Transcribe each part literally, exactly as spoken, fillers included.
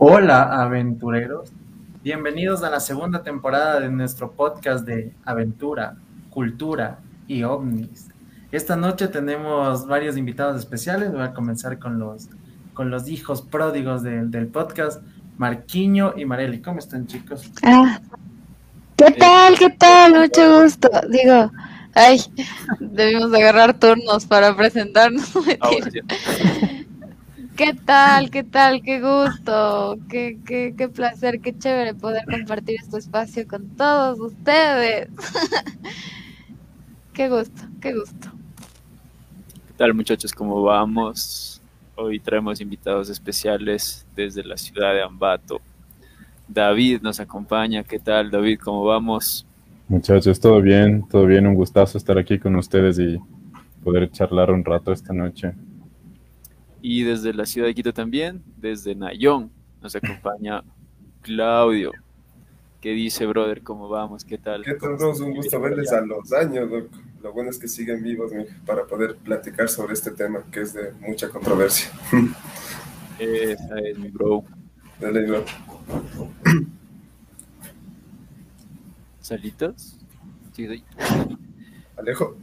Hola aventureros, bienvenidos a la segunda temporada de nuestro podcast de aventura, cultura y ovnis. Esta noche tenemos varios invitados especiales. Voy a comenzar con los, con los hijos pródigos del del podcast, Marquiño y Marely. ¿Cómo están, chicos? Ah, ¿qué Eh, tal? ¿Qué tal? Mucho gusto. Digo, ay, debimos agarrar turnos para presentarnos. No, ahora mentira. sí. ¿Qué tal? ¿Qué tal? Qué gusto. Qué, qué, qué placer, qué chévere poder compartir este espacio con todos ustedes. Qué gusto, qué gusto. ¿Qué tal, muchachos? ¿Cómo vamos? Hoy traemos invitados especiales desde la ciudad de Ambato. David nos acompaña. ¿Qué tal, David? ¿Cómo vamos? Muchachos, todo bien, todo bien, un gustazo estar aquí con ustedes y poder charlar un rato esta noche. Y desde la ciudad de Quito también, desde Nayón, nos acompaña Claudio. ¿Qué dice, brother? ¿Cómo vamos? ¿Qué tal? ¿Qué ¿Cómo tal, está Rose? Un gusto viviendo por verles allá? a los años, loco. Lo bueno es que siguen vivos, mijo, para poder platicar sobre este tema que es de mucha controversia. Esa es mi bro. Dale, bro. ¿Salitas? Sí, doy. Alejo.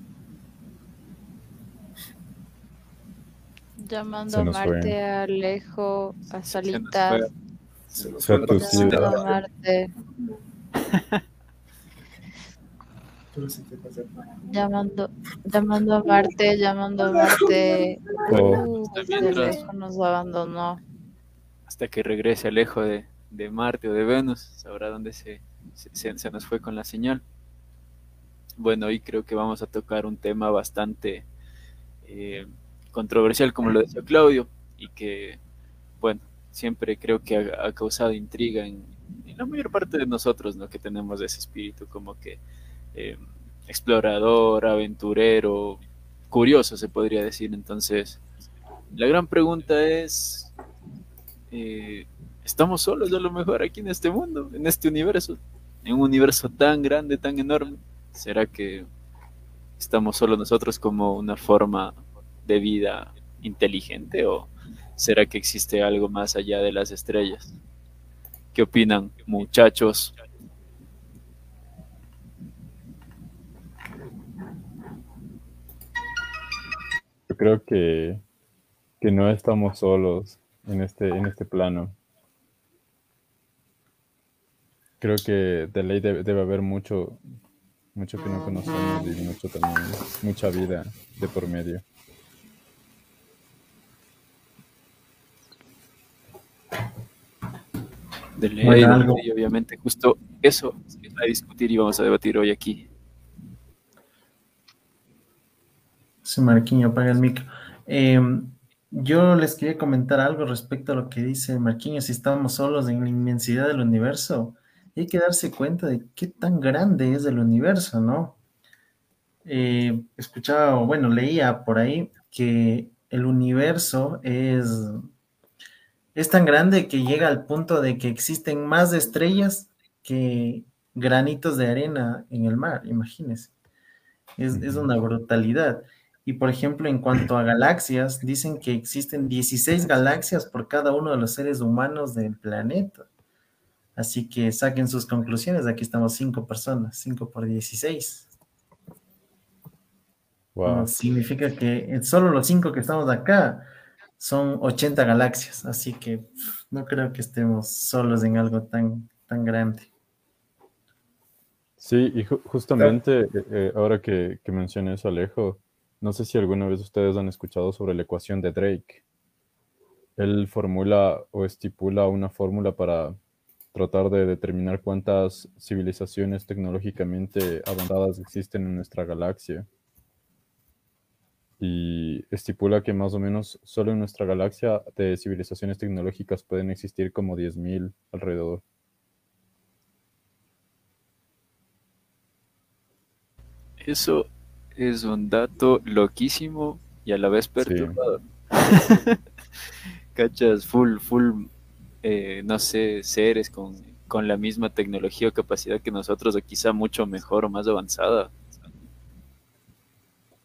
Llamando Se a nos fue. Marte, a Alejo, a Se nos Salitas. fue. Se nos Sea fue el tu Llamando sida. a Marte, llamando, llamando a Marte, llamando a Marte. Oh, Uh, Hasta este mientras. Alejo nos abandonó. Hasta que regrese Alejo de, de Marte o de Venus, sabrá dónde se, se, se nos fue con la señal. Bueno, hoy creo que vamos a tocar un tema bastante eh, controversial, como lo decía Claudio, y que, bueno, siempre creo que ha, ha causado intriga en, en, la mayor parte de nosotros, ¿no? Que tenemos ese espíritu como que eh, explorador, aventurero, curioso, se podría decir. Entonces, la gran pregunta es, eh, ¿estamos solos a lo mejor aquí en este mundo, en este universo, en un universo tan grande, tan enorme? ¿Será que estamos solo nosotros como una forma de vida inteligente o será que existe algo más allá de las estrellas? ¿Qué opinan, muchachos? yo creo que, que no estamos solos en este, en este plano. Creo que de ley debe, debe haber mucho, mucho que no conocemos y mucho también, mucha vida de por medio. De ley, Bueno, de algo. ley, obviamente, justo eso a discutir y vamos a debatir hoy aquí. Sí, Marquiño, apaga el micro. Eh, yo les quería comentar algo respecto a lo que dice Marquiño, si estamos solos en la inmensidad del universo. Hay que darse cuenta de qué tan grande es el universo, ¿no? Eh, escuchaba, o bueno, leía por ahí que el universo es, es tan grande que llega al punto de que existen más estrellas que granitos de arena en el mar, imagínense. Es, es Ujú. una brutalidad. Y por ejemplo, en cuanto a galaxias, dicen que existen dieciséis galaxias por cada uno de los seres humanos del planeta. Así que saquen sus conclusiones. Aquí estamos cinco personas, cinco por dieciséis. No, Wow. significa que en solo los cinco que estamos acá son ochenta galaxias. Así que pf, no creo que estemos solos en algo tan, tan grande. Sí, y ju- Claro. justamente eh, eh, ahora que, que mencioné eso, Alejo, no sé si alguna vez ustedes han escuchado sobre la ecuación de Drake. Él formula o estipula una fórmula para tratar de determinar cuántas civilizaciones tecnológicamente avanzadas existen en nuestra galaxia. Y estipula que más o menos solo en nuestra galaxia de civilizaciones tecnológicas pueden existir como diez mil alrededor. Eso es un dato loquísimo y a la vez Sí, perturbador. ¿Cachas? Full, full, eh, no sé, seres con, con la misma tecnología o capacidad que nosotros, o quizá mucho mejor o más avanzada.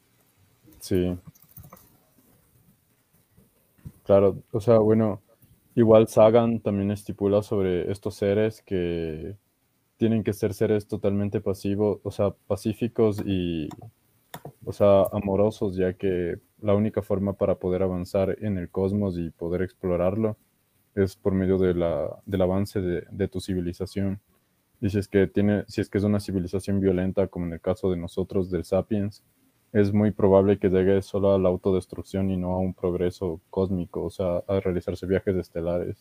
sí, claro. O sea, bueno, Igual Sagan también estipula sobre estos seres que tienen que ser seres totalmente pasivos, o sea, pacíficos y, o sea, amorosos, ya que la única forma para poder avanzar en el cosmos y poder explorarlo es por medio de la, del avance de, de tu civilización. Y si es que tiene, si es que es una civilización violenta, como en el caso de nosotros del Sapiens, es muy probable que llegue solo a la autodestrucción y no a un progreso cósmico, o sea, a realizarse viajes estelares.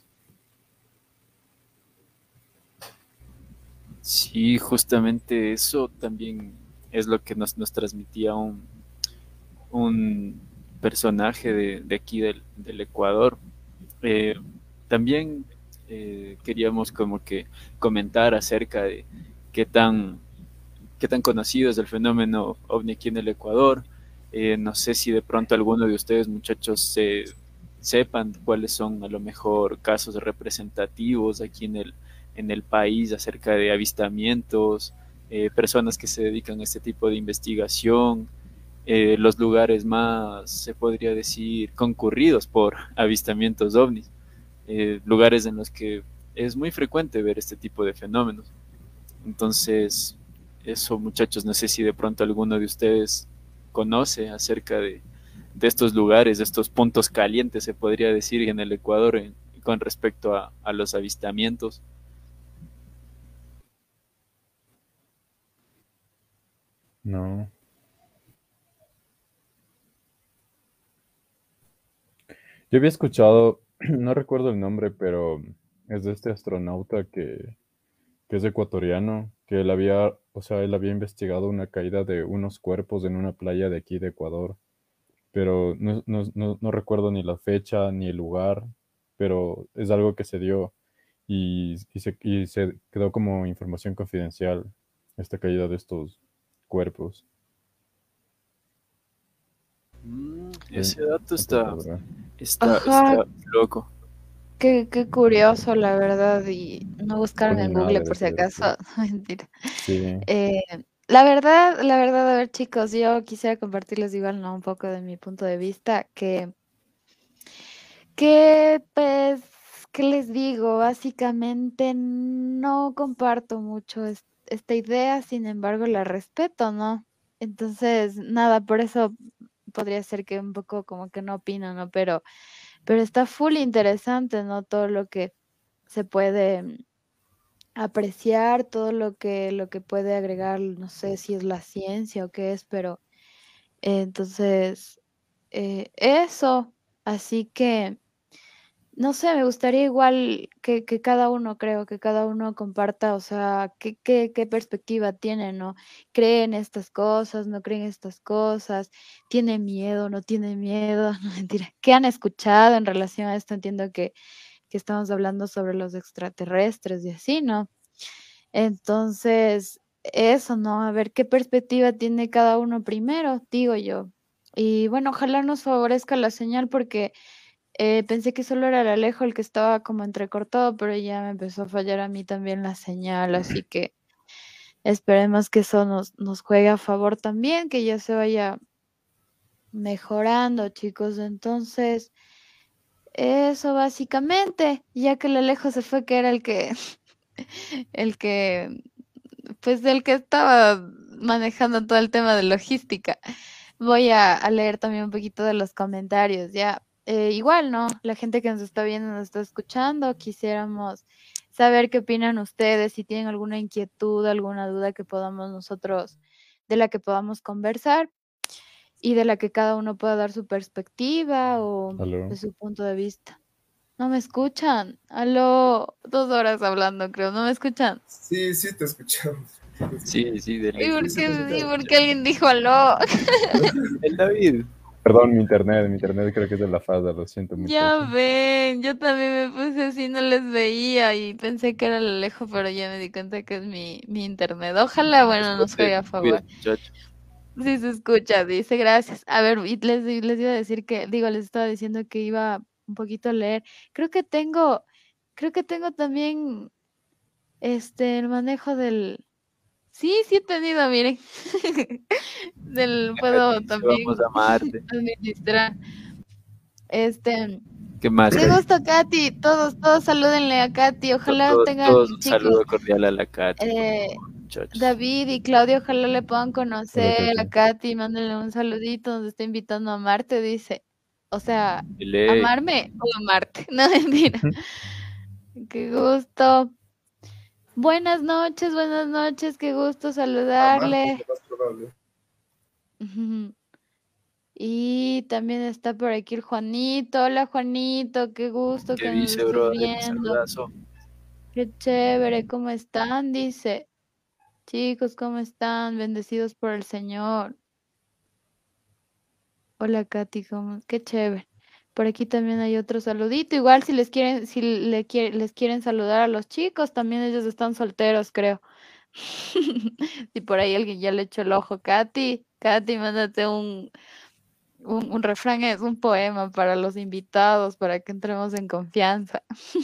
Sí, justamente eso también es lo que nos, nos transmitía un, un personaje de, de aquí del, del Ecuador. Eh, también eh, queríamos como que comentar acerca de qué tan, qué tan conocido es el fenómeno ovni aquí en el Ecuador. Eh, no sé si de pronto alguno de ustedes, muchachos, se, sepan cuáles son a lo mejor casos representativos aquí en el, en el país acerca de avistamientos, eh, personas que se dedican a este tipo de investigación, eh, los lugares más, se podría decir, concurridos por avistamientos ovnis, eh, lugares en los que es muy frecuente ver este tipo de fenómenos. Entonces, eso, muchachos, no sé si de pronto alguno de ustedes conoce acerca de, de estos lugares, de estos puntos calientes, se podría decir, en el Ecuador en, con respecto a, a los avistamientos. No. Yo había escuchado, no recuerdo el nombre, pero es de este astronauta que, que es ecuatoriano, que él había, o sea, él había investigado una caída de unos cuerpos en una playa de aquí de Ecuador, pero no, no, no, no recuerdo ni la fecha ni el lugar, pero es algo que se dio y, y se, y se quedó como información confidencial esta caída de estos cuerpos. Mm, En- ese dato en Punta está, Brava. está, Ajá, está loco. qué, qué curioso, la verdad, y no Fue buscaron muy en nada Google de por si saber acaso. eso. Mentira. Sí, Eh, la verdad, la verdad, a ver, chicos, yo quisiera compartirles igual, ¿no? Un poco de mi punto de vista, que, que pues, ¿qué les digo? Básicamente no comparto mucho es- esta idea, sin embargo, la respeto, ¿no? Entonces, nada, por eso podría ser que un poco como que no opino, ¿no? Pero, pero está full interesante, ¿no? Todo lo que se puede apreciar, todo lo que, lo que puede agregar, no sé si es la ciencia o qué es, pero eh, entonces, eh, eso, así que, no sé, me gustaría igual que, que cada uno, creo, que cada uno comparta, o sea, qué, qué, qué perspectiva tiene, ¿no? ¿Cree en estas cosas, no creen estas cosas? ¿Tiene miedo, no tiene miedo? No, mentira. ¿Qué han escuchado en relación a esto? Entiendo que, que estamos hablando sobre los extraterrestres y así, ¿no? Entonces, eso, ¿no? A ver qué perspectiva tiene cada uno primero, digo yo. Y bueno, ojalá nos favorezca la señal porque eh, pensé que solo era el Alejo el que estaba como entrecortado, pero ya me empezó a fallar a mí también la señal, así que esperemos que eso nos, nos juegue a favor también, que ya se vaya mejorando, chicos. Entonces, eso básicamente, ya que el Alejo se fue, que era el que, el que pues del que estaba manejando todo el tema de logística. Voy a, a leer también un poquito de los comentarios, ya. Eh, igual, ¿no? La gente que nos está viendo, nos está escuchando, quisiéramos saber qué opinan ustedes, si tienen alguna inquietud, alguna duda que podamos nosotros, de la que podamos conversar y de la que cada uno pueda dar su perspectiva o de aló. su punto de vista. No me escuchan. Aló, dos horas hablando, creo. No me escuchan. Sí, sí, te escuchamos. Sí, te Sí, escuchamos. sí, de ¿Y ley. Sí, por sí, te qué, y escuchamos. por qué alguien dijo aló? El David. Perdón, mi internet, mi internet creo que es de la fada, lo siento Ya mucho. ven, yo también me puse así, no les veía y pensé que era el Alejo, pero ya me di cuenta que es mi, mi internet. Ojalá, bueno, nos Escuche, juegue a cuida, favor. muchacho. Sí se escucha, dice, gracias. A ver, y les, les iba a decir que, digo, les estaba diciendo que iba un poquito a leer. Creo que tengo, creo que tengo también este el manejo del. Sí, sí he tenido, miren. Del puedo Déjate, si vamos también a Marte. administrar. Este. ¿Qué más, Qué Katy? gusto, Katy. Todos, todos salúdenle a Katy. Ojalá Todos, tengan, todos un chicos, saludo cordial a la Katy, por eh, favor, muchachos. David y Claudia, ojalá le puedan Hola, conocer a Katy. Katy. Mándenle un saludito. Nos está invitando a Marte, dice. O sea, De ley. ¿amarme o amarte? No, mentira. Qué gusto. Buenas noches, buenas noches. Qué gusto Amarte es saludarle. lo más probable. Ujú. Y también está por aquí el Juanito. Hola, Juanito. Qué gusto ¿Qué que nos dice, estés brother? viendo. Saludazo. Qué chévere. ¿Cómo están? Dice. Chicos, ¿cómo están? Bendecidos por el Señor. Hola, Katy. ¿cómo? Qué chévere. Por aquí también hay otro saludito. Igual si les quieren, si le quiere- les quieren saludar a los chicos, también ellos están solteros, creo. Si por ahí alguien ya le echó el ojo, Katy, Katy, mándate un, un, un refrán, es un poema para los invitados, para que entremos en confianza.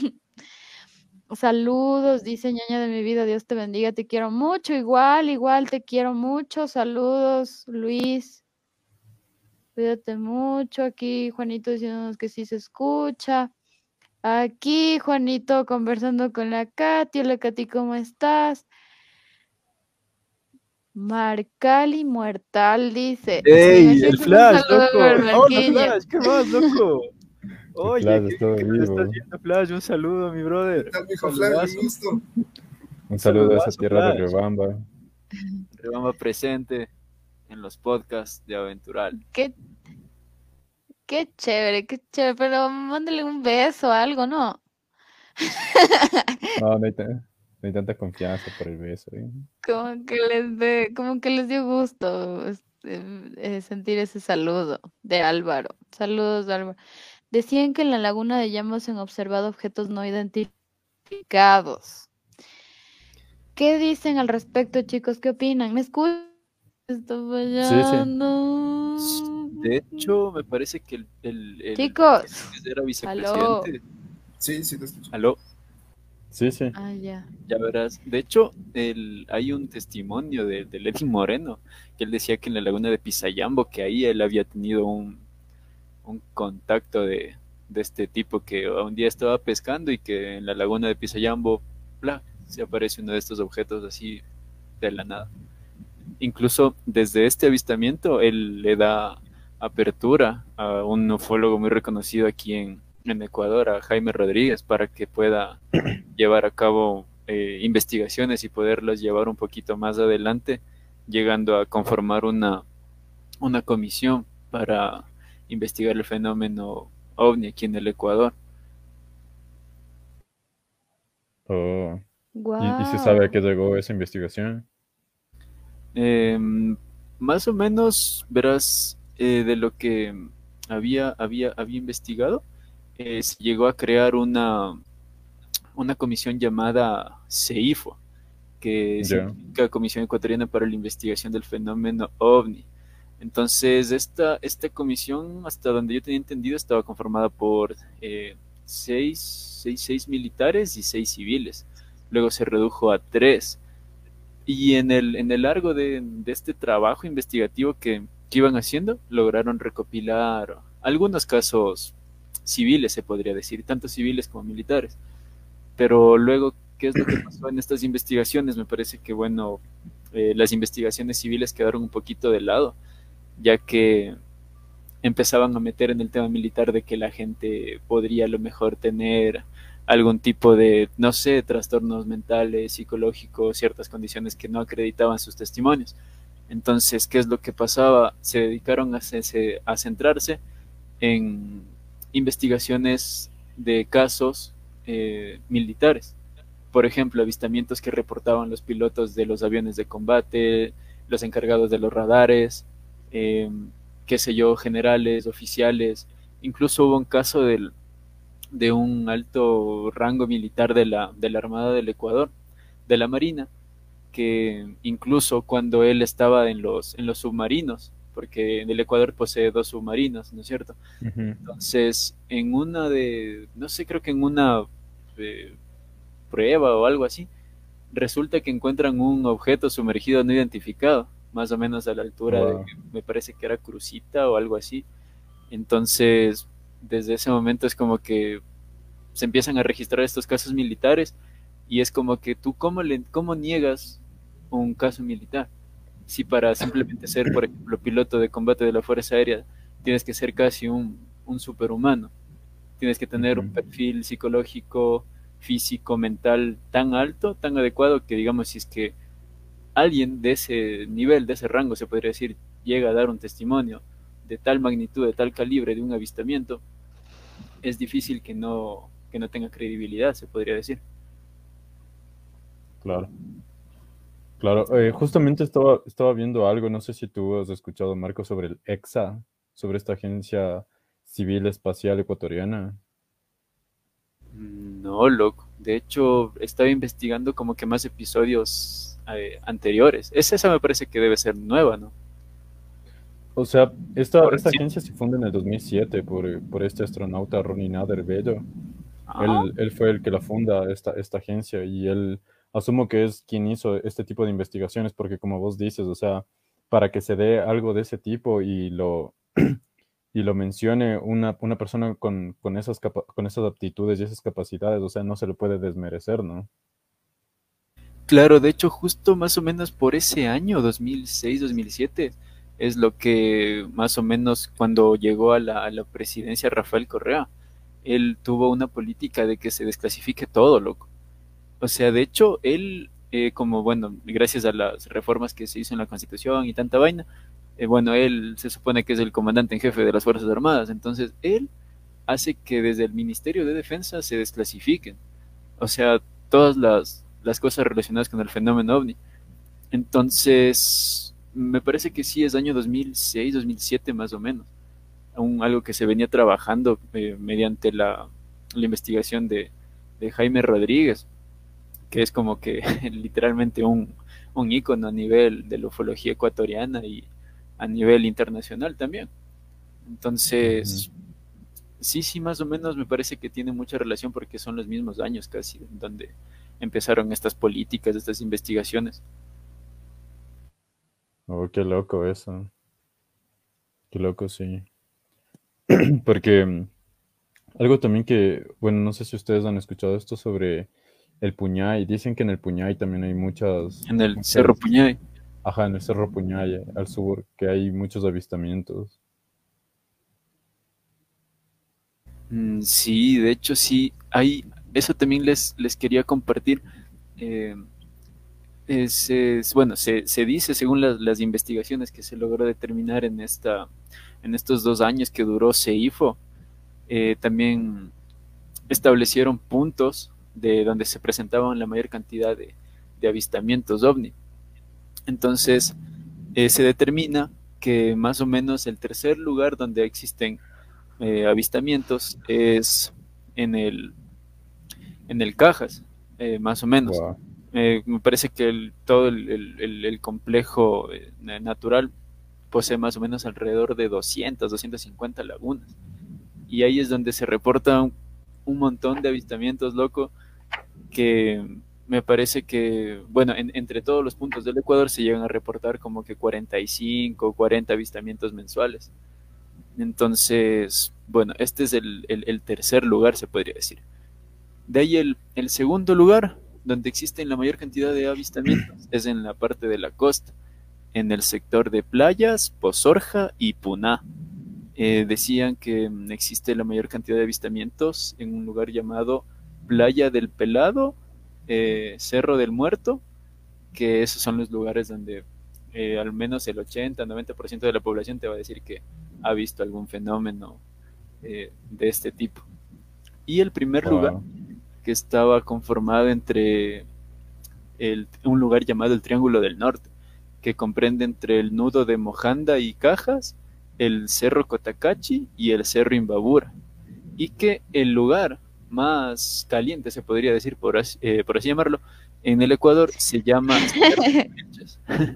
Saludos, dice ñaña de mi vida, Dios te bendiga, te quiero mucho, igual, igual, te quiero mucho. Saludos, Luis, cuídate mucho. Aquí Juanito diciéndonos que sí se escucha. Aquí Juanito conversando con la Katy. Hola, Katy, ¿cómo estás? Marcali Muertal dice, me ¡Ey! imagino El que es un Flash, saludo loco. para Hola, Marquinhos. Flash. ¿Qué más, loco? El Oye, Flash qué estuvo bien que nos estás vivo. viendo, Flash. Un saludo, mi ¿Qué brother. tal, Un mijo Flash? Un saludazo. gusto. Un saludo a esa Saludazo, tierra de Flash. Riobamba. Rebamba presente en los podcasts de Aventural. Qué, qué chévere, qué chévere, pero mándale un beso o algo, ¿no? No, no hay, ta- no hay tanta confianza por el beso. ¿eh? Como que les de, como que les dio gusto este, eh, sentir ese saludo de Álvaro. Saludos, Álvaro. Decían que en la laguna de Llamos se han observado objetos no identificados. ¿Qué dicen al respecto, chicos? ¿Qué opinan? ¿Me escuchan? Está Sí, sí. fallando. De hecho, me parece que el, el, el Chicos, que era aló. vicepresidente. Sí, sí, te escucho. Aló, Sí, sí. Ah, ya. ya verás. De hecho, el, hay un testimonio de, de Lenny Moreno, que él decía que en la laguna de Pisayambo, que ahí él había tenido un, un contacto de, de este tipo que un día estaba pescando y que en la laguna de Pisayambo, ¡plá!, se aparece uno de estos objetos así de la nada. Incluso desde este avistamiento, él le da apertura a un ufólogo muy reconocido aquí en, en Ecuador, a Jaime Rodríguez, para que pueda llevar a cabo eh, investigaciones y poderlas llevar un poquito más adelante, llegando a conformar una, una comisión para investigar el fenómeno ovni aquí en el Ecuador. Oh. ¿Y, y se sabe a Wow. qué llegó esa investigación? Eh, Más o menos, verás, eh, de lo que había, había, había investigado, eh, se llegó a crear una, una comisión llamada CEIFO, que Ya. significa Comisión Ecuatoriana para la Investigación del Fenómeno OVNI. Entonces, esta, esta comisión, hasta donde yo tenía entendido, estaba conformada por eh, seis, seis, seis militares y seis civiles. Luego se redujo a tres. Y en el, en el largo de, de este trabajo investigativo que, que iban haciendo, lograron recopilar algunos casos civiles, se podría decir, tanto civiles como militares. Pero luego, ¿qué es lo que pasó en estas investigaciones? Me parece que, bueno, eh, las investigaciones civiles quedaron un poquito de lado, ya que empezaban a meter en el tema militar de que la gente podría a lo mejor tener algún tipo de, no sé, trastornos mentales, psicológicos, ciertas condiciones que no acreditaban sus testimonios. Entonces, ¿qué es lo que pasaba? Se dedicaron a, hacerse, a centrarse en investigaciones de casos eh, militares. Por ejemplo, avistamientos que reportaban los pilotos de los aviones de combate, los encargados de los radares, eh, qué sé yo, generales, oficiales. Incluso hubo un caso del, de un alto rango militar de la, de la Armada del Ecuador, de la Marina, que incluso cuando él estaba en los, en los submarinos, porque el Ecuador posee dos submarinos, ¿no es cierto? Ujú. Entonces, en una de, no sé, creo que en una eh, prueba o algo así, resulta que encuentran un objeto sumergido no identificado, más o menos a la altura de, Wow. me parece que era Crucita o algo así. Entonces, desde ese momento es como que se empiezan a registrar estos casos militares y es como que tú, ¿cómo, le, cómo niegas un caso militar? Si para simplemente ser, por ejemplo, piloto de combate de la Fuerza Aérea tienes que ser casi un, un superhumano, tienes que tener un Ujú. perfil psicológico, físico, mental tan alto, tan adecuado que digamos si es que alguien de ese nivel, de ese rango, se podría decir, llega a dar un testimonio de tal magnitud, de tal calibre de un avistamiento, es difícil que no, que no tenga credibilidad, se podría decir. Claro, claro. Eh, justamente estaba, estaba viendo algo, no sé si tú has escuchado, Marco, sobre el E X A, sobre esta Agencia Civil Espacial Ecuatoriana. No, loco. De hecho, estaba investigando como que más episodios eh, anteriores. Es esa me parece que debe ser nueva, ¿no? O sea, esta, O esta recién. agencia se funda en el dos mil siete por, eh, por este astronauta Ronnie Nader Bello. Ah, Él, él fue el que la funda, esta, esta agencia, y él asumo que es quien hizo este tipo de investigaciones, porque como vos dices, o sea, para que se dé algo de ese tipo y lo, y lo mencione una, una persona con, con esas capa- con esas aptitudes y esas capacidades, o sea, no se le puede desmerecer, ¿no? claro, de hecho, justo más o menos por ese año, dos mil seis, dos mil siete, es lo que más o menos cuando llegó a la, a la presidencia Rafael Correa, él tuvo una política de que se desclasifique todo, loco. O sea, de hecho, él, eh, como bueno, gracias a las reformas que se hizo en la Constitución y tanta vaina, eh, bueno, él se supone que es el comandante en jefe de las Fuerzas Armadas, entonces él hace que desde el Ministerio de Defensa se desclasifiquen, o sea, todas las, las cosas relacionadas con el fenómeno ovni. Entonces, me parece que sí es año dos mil seis, dos mil siete más o menos, un, algo que se venía trabajando eh, mediante la, la investigación de, de Jaime Rodríguez, que es como que literalmente un, un ícono a nivel de la ufología ecuatoriana y a nivel internacional también. Ujú. Entonces, sí, sí, más o menos me parece que tiene mucha relación porque son los mismos años casi donde empezaron estas políticas, estas investigaciones. Oh, qué loco eso, qué loco, sí. Porque mm, algo también que, bueno, no sé si ustedes han escuchado esto sobre el Puñay. Dicen que en el Puñay también hay muchas, En el Cerro muchas, Puñay. ajá, en el Cerro Puñay, eh, al sur, que hay muchos avistamientos. Mm, sí, de hecho sí, hay, eso también les, les quería compartir. Eh, es, es- bueno, se, se dice, según las, las investigaciones que se logró determinar en esta, en estos dos años que duró CEIFO, eh, también establecieron puntos de donde se presentaban la mayor cantidad de, de avistamientos ovni. Entonces, eh, se determina que más o menos el tercer lugar donde existen eh, avistamientos es en el, en el Cajas, eh, más o menos. Wow. Eh, me parece que el, todo el, el- el- el complejo eh, natural posee más o menos alrededor de doscientas, doscientas cincuenta lagunas. Y ahí es donde se reportan un montón de avistamientos, loco, que me parece que, bueno, en- entre todos los puntos del Ecuador se llegan a reportar como que cuarenta y cinco, cuarenta avistamientos mensuales. Entonces, bueno, este es el, el- el tercer lugar, se podría decir. De ahí el, el segundo lugar, donde existen la mayor cantidad de avistamientos, es en la parte de la costa, en el sector de playas, Pozorja y Puná. Eh, decían que mm, existe la mayor cantidad de avistamientos en un lugar llamado Playa del Pelado, eh, Cerro del Muerto, que esos son los lugares donde eh, al menos el ochenta, noventa por ciento de la población te va a decir que ha visto algún fenómeno eh, de este tipo. Y el primer lugar, Wow. que estaba conformado entre el, un lugar llamado el Triángulo del Norte, que comprende entre el nudo de Mojanda y Cajas, el Cerro Cotacachi y el Cerro Imbabura. Y que el lugar más caliente, se podría decir, por así, eh, por así llamarlo, en el Ecuador se llama Cerro Cubilches.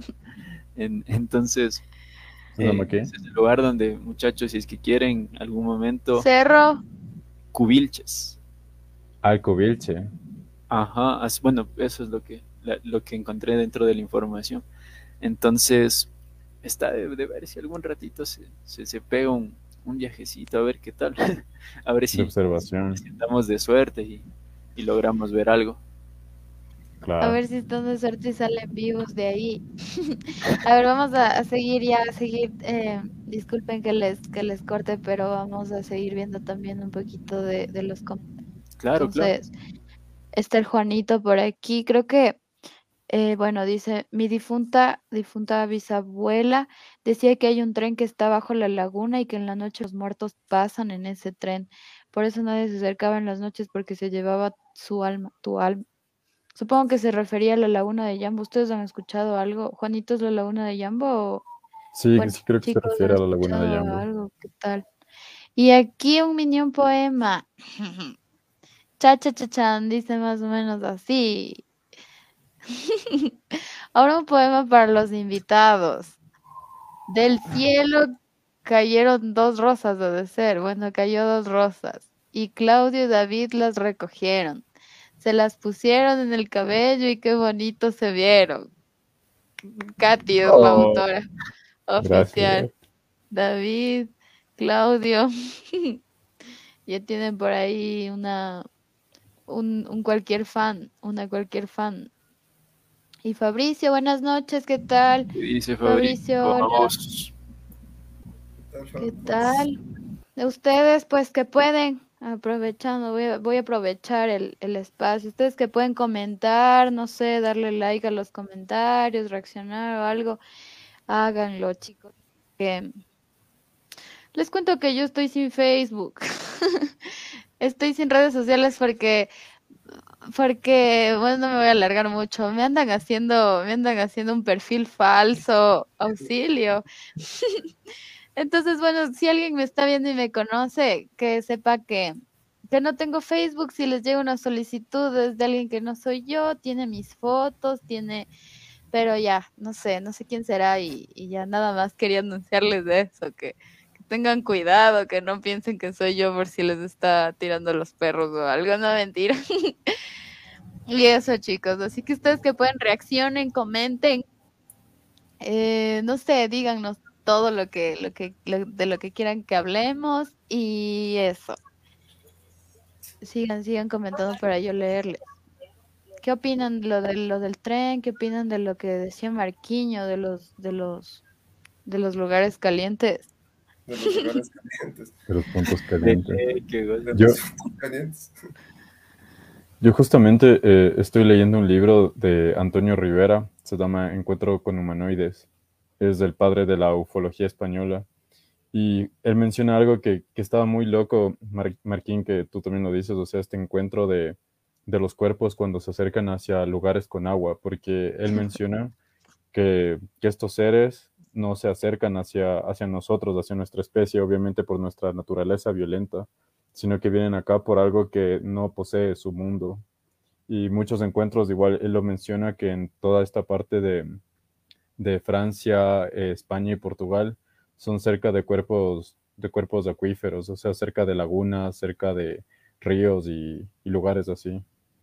En, entonces, ¿Se llama eh, qué? ese es el lugar donde, muchachos, si es que quieren algún momento, Cerro. Cubilches. Alco Vilche. Ajá, as- bueno, eso es lo que, la- lo que encontré dentro de la información. Entonces, está de, de ver si algún ratito se, se, se pega un, un viajecito a ver qué tal, a ver De si observación, estamos de suerte y, y logramos ver algo. A claro. ver si están de suerte y salen vivos de ahí. A ver, vamos a, a seguir ya, a seguir. Eh, disculpen que les, que les corte, pero vamos a seguir viendo también un poquito de, de los comentarios. Claro, claro. Entonces, está el Juanito por aquí. Creo que, eh, bueno, dice, mi difunta, difunta bisabuela decía que hay un tren que está bajo la laguna y que en la noche los muertos pasan en ese tren. Por eso nadie se acercaba en las noches porque se llevaba su alma, tu alma. Supongo que se refería a la laguna de Jambo. ¿Ustedes han escuchado algo? ¿Juanito es la laguna de Jambo? O, Sí, bueno, sí creo que se chicos, ¿han refiere a la laguna de escuchado Yambo. algo? ¿Qué tal? Y aquí un minion poema. Cha cha cha chan, dice más o menos así. Ahora un poema para los invitados. Del cielo cayeron dos rosas, debe ser. Bueno, cayó dos rosas. Y Claudio y David las recogieron. Se las pusieron en el cabello y qué bonito se vieron. Katy es la Oh, autora gracias, oficial. gracias. David, Claudio. Ya tienen por ahí una, un, un cualquier fan, una cualquier fan. Y Fabricio, buenas noches, ¿qué tal? ¿Qué dice Fabricio, Fabricio? hola, Vamos. Tal, ¿qué vamos. tal? De ustedes, pues que pueden, aprovechando, voy a, voy a aprovechar el, el espacio. Ustedes que pueden comentar, no sé, darle like a los comentarios, reaccionar o algo, háganlo, chicos. Que les cuento que yo estoy sin Facebook. Estoy sin redes sociales porque, porque, bueno, no me voy a alargar mucho. Me andan haciendo, me andan haciendo un perfil falso, auxilio. Entonces, bueno, si alguien me está viendo y me conoce, que sepa que, que no tengo Facebook. Si les llega una solicitud es de alguien que no soy yo, tiene mis fotos, tiene, pero ya, no sé, no sé quién será y, y ya nada más quería anunciarles de eso, que, que tengan cuidado, que no piensen que soy yo por si les está tirando los perros o algo, no mentira. Y eso, chicos, así que ustedes que pueden reaccionen, comenten, eh, no sé, díganos todo lo que, lo que, lo- de lo que quieran que hablemos y eso. Sigan, sigan comentando para yo leerles. ¿Qué opinan de lo de lo del tren? ¿Qué opinan de lo que decía Marquiño de los, de los, de los lugares calientes? De los lugares calientes. De los puntos De calientes. ley, qué gol. De Yo, los calientes. yo justamente eh, estoy leyendo un libro de Antonio Rivera, se llama Encuentro con humanoides. Es del padre de la ufología española. Y él menciona algo que, que estaba muy loco, Mar- Marquín, que tú también lo dices, o sea, este encuentro de, de los cuerpos cuando se acercan hacia lugares con agua, porque él menciona que, que estos seres no se acercan hacia, hacia nosotros, hacia nuestra especie, obviamente por nuestra naturaleza violenta, sino que vienen acá por algo que no posee su mundo. Y muchos encuentros, igual él lo menciona, que en toda esta parte de, de Francia, eh, España y Portugal son cerca de cuerpos, de cuerpos acuíferos, o sea, cerca de lagunas, cerca de ríos y, y lugares así.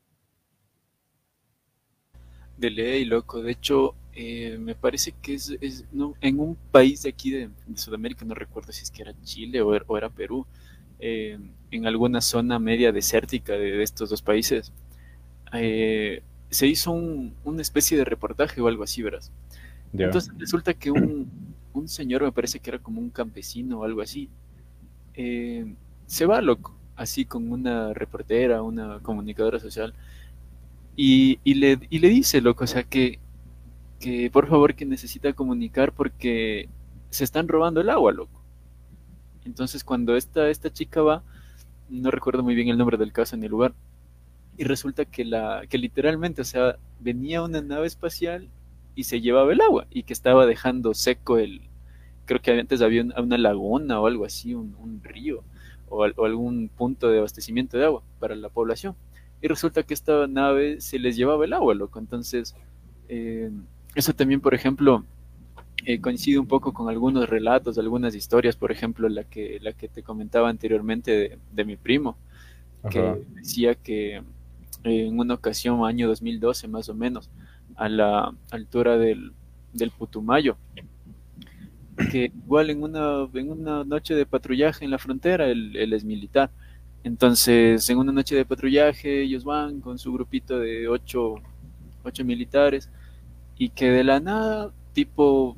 De ley, loco. De hecho, eh, me parece que es, es- no, en un país de aquí de, de Sudamérica, no recuerdo si es que era Chile o era, o era Perú, eh, en alguna zona media desértica de, de estos dos países, eh, se hizo un- una especie de reportaje o algo así, verás. Ya. Entonces resulta que un, un señor, me parece que era como un campesino o algo así, eh, se va, loco, así con una reportera, una comunicadora social, y, y le, y le dice, loco, o sea, que, que por favor que necesita comunicar porque se están robando el agua, loco. Entonces cuando esta, esta chica va, no recuerdo muy bien el nombre del caso ni el lugar, y resulta que, la, que literalmente, o sea, venía una nave espacial y se llevaba el agua, y que estaba dejando seco el, creo que antes había una, una laguna o algo así, un, un río, o, al- o algún punto de abastecimiento de agua para la población. Y resulta que esta nave se les llevaba el agua, loco. Entonces, eh, eso también, por ejemplo, eh, coincide un poco con algunos relatos, algunas historias, por ejemplo, la que, la que te comentaba anteriormente de, de mi primo, Ajá. que decía que eh, en una ocasión, año dos mil doce más o menos, a la altura del, del Putumayo, que igual en una, en una noche de patrullaje en la frontera, él, él es militar. Entonces, en una noche de patrullaje, ellos van con su grupito de ocho, ocho militares y que de la nada, tipo,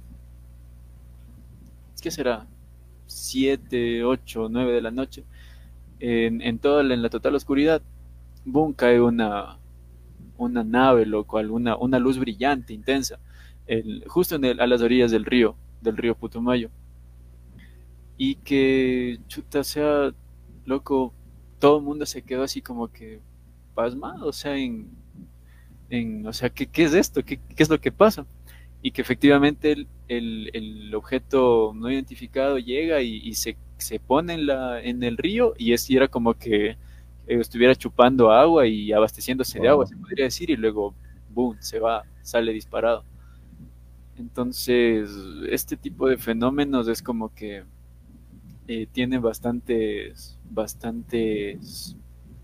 ¿qué será? Siete, ocho, nueve de la noche, en, en toda la, en la total oscuridad, boom, cae una, una nave, loco, alguna, una luz brillante, intensa, el, justo en el, a las orillas del río, del río Putumayo. Y que, chuta, sea, loco, todo el mundo se quedó así como que pasmado, o sea, en, en o sea, ¿qué, qué es esto? ¿Qué, ¿Qué es lo que pasa? Y que efectivamente el, el, el objeto no identificado llega y, y se, se pone en, la, en el río y, es, y era como que eh, estuviera chupando agua y abasteciéndose de agua, Wow. se podría decir, y luego, boom, se va, sale disparado. Entonces, este tipo de fenómenos es como que eh, tiene bastantes, bastantes,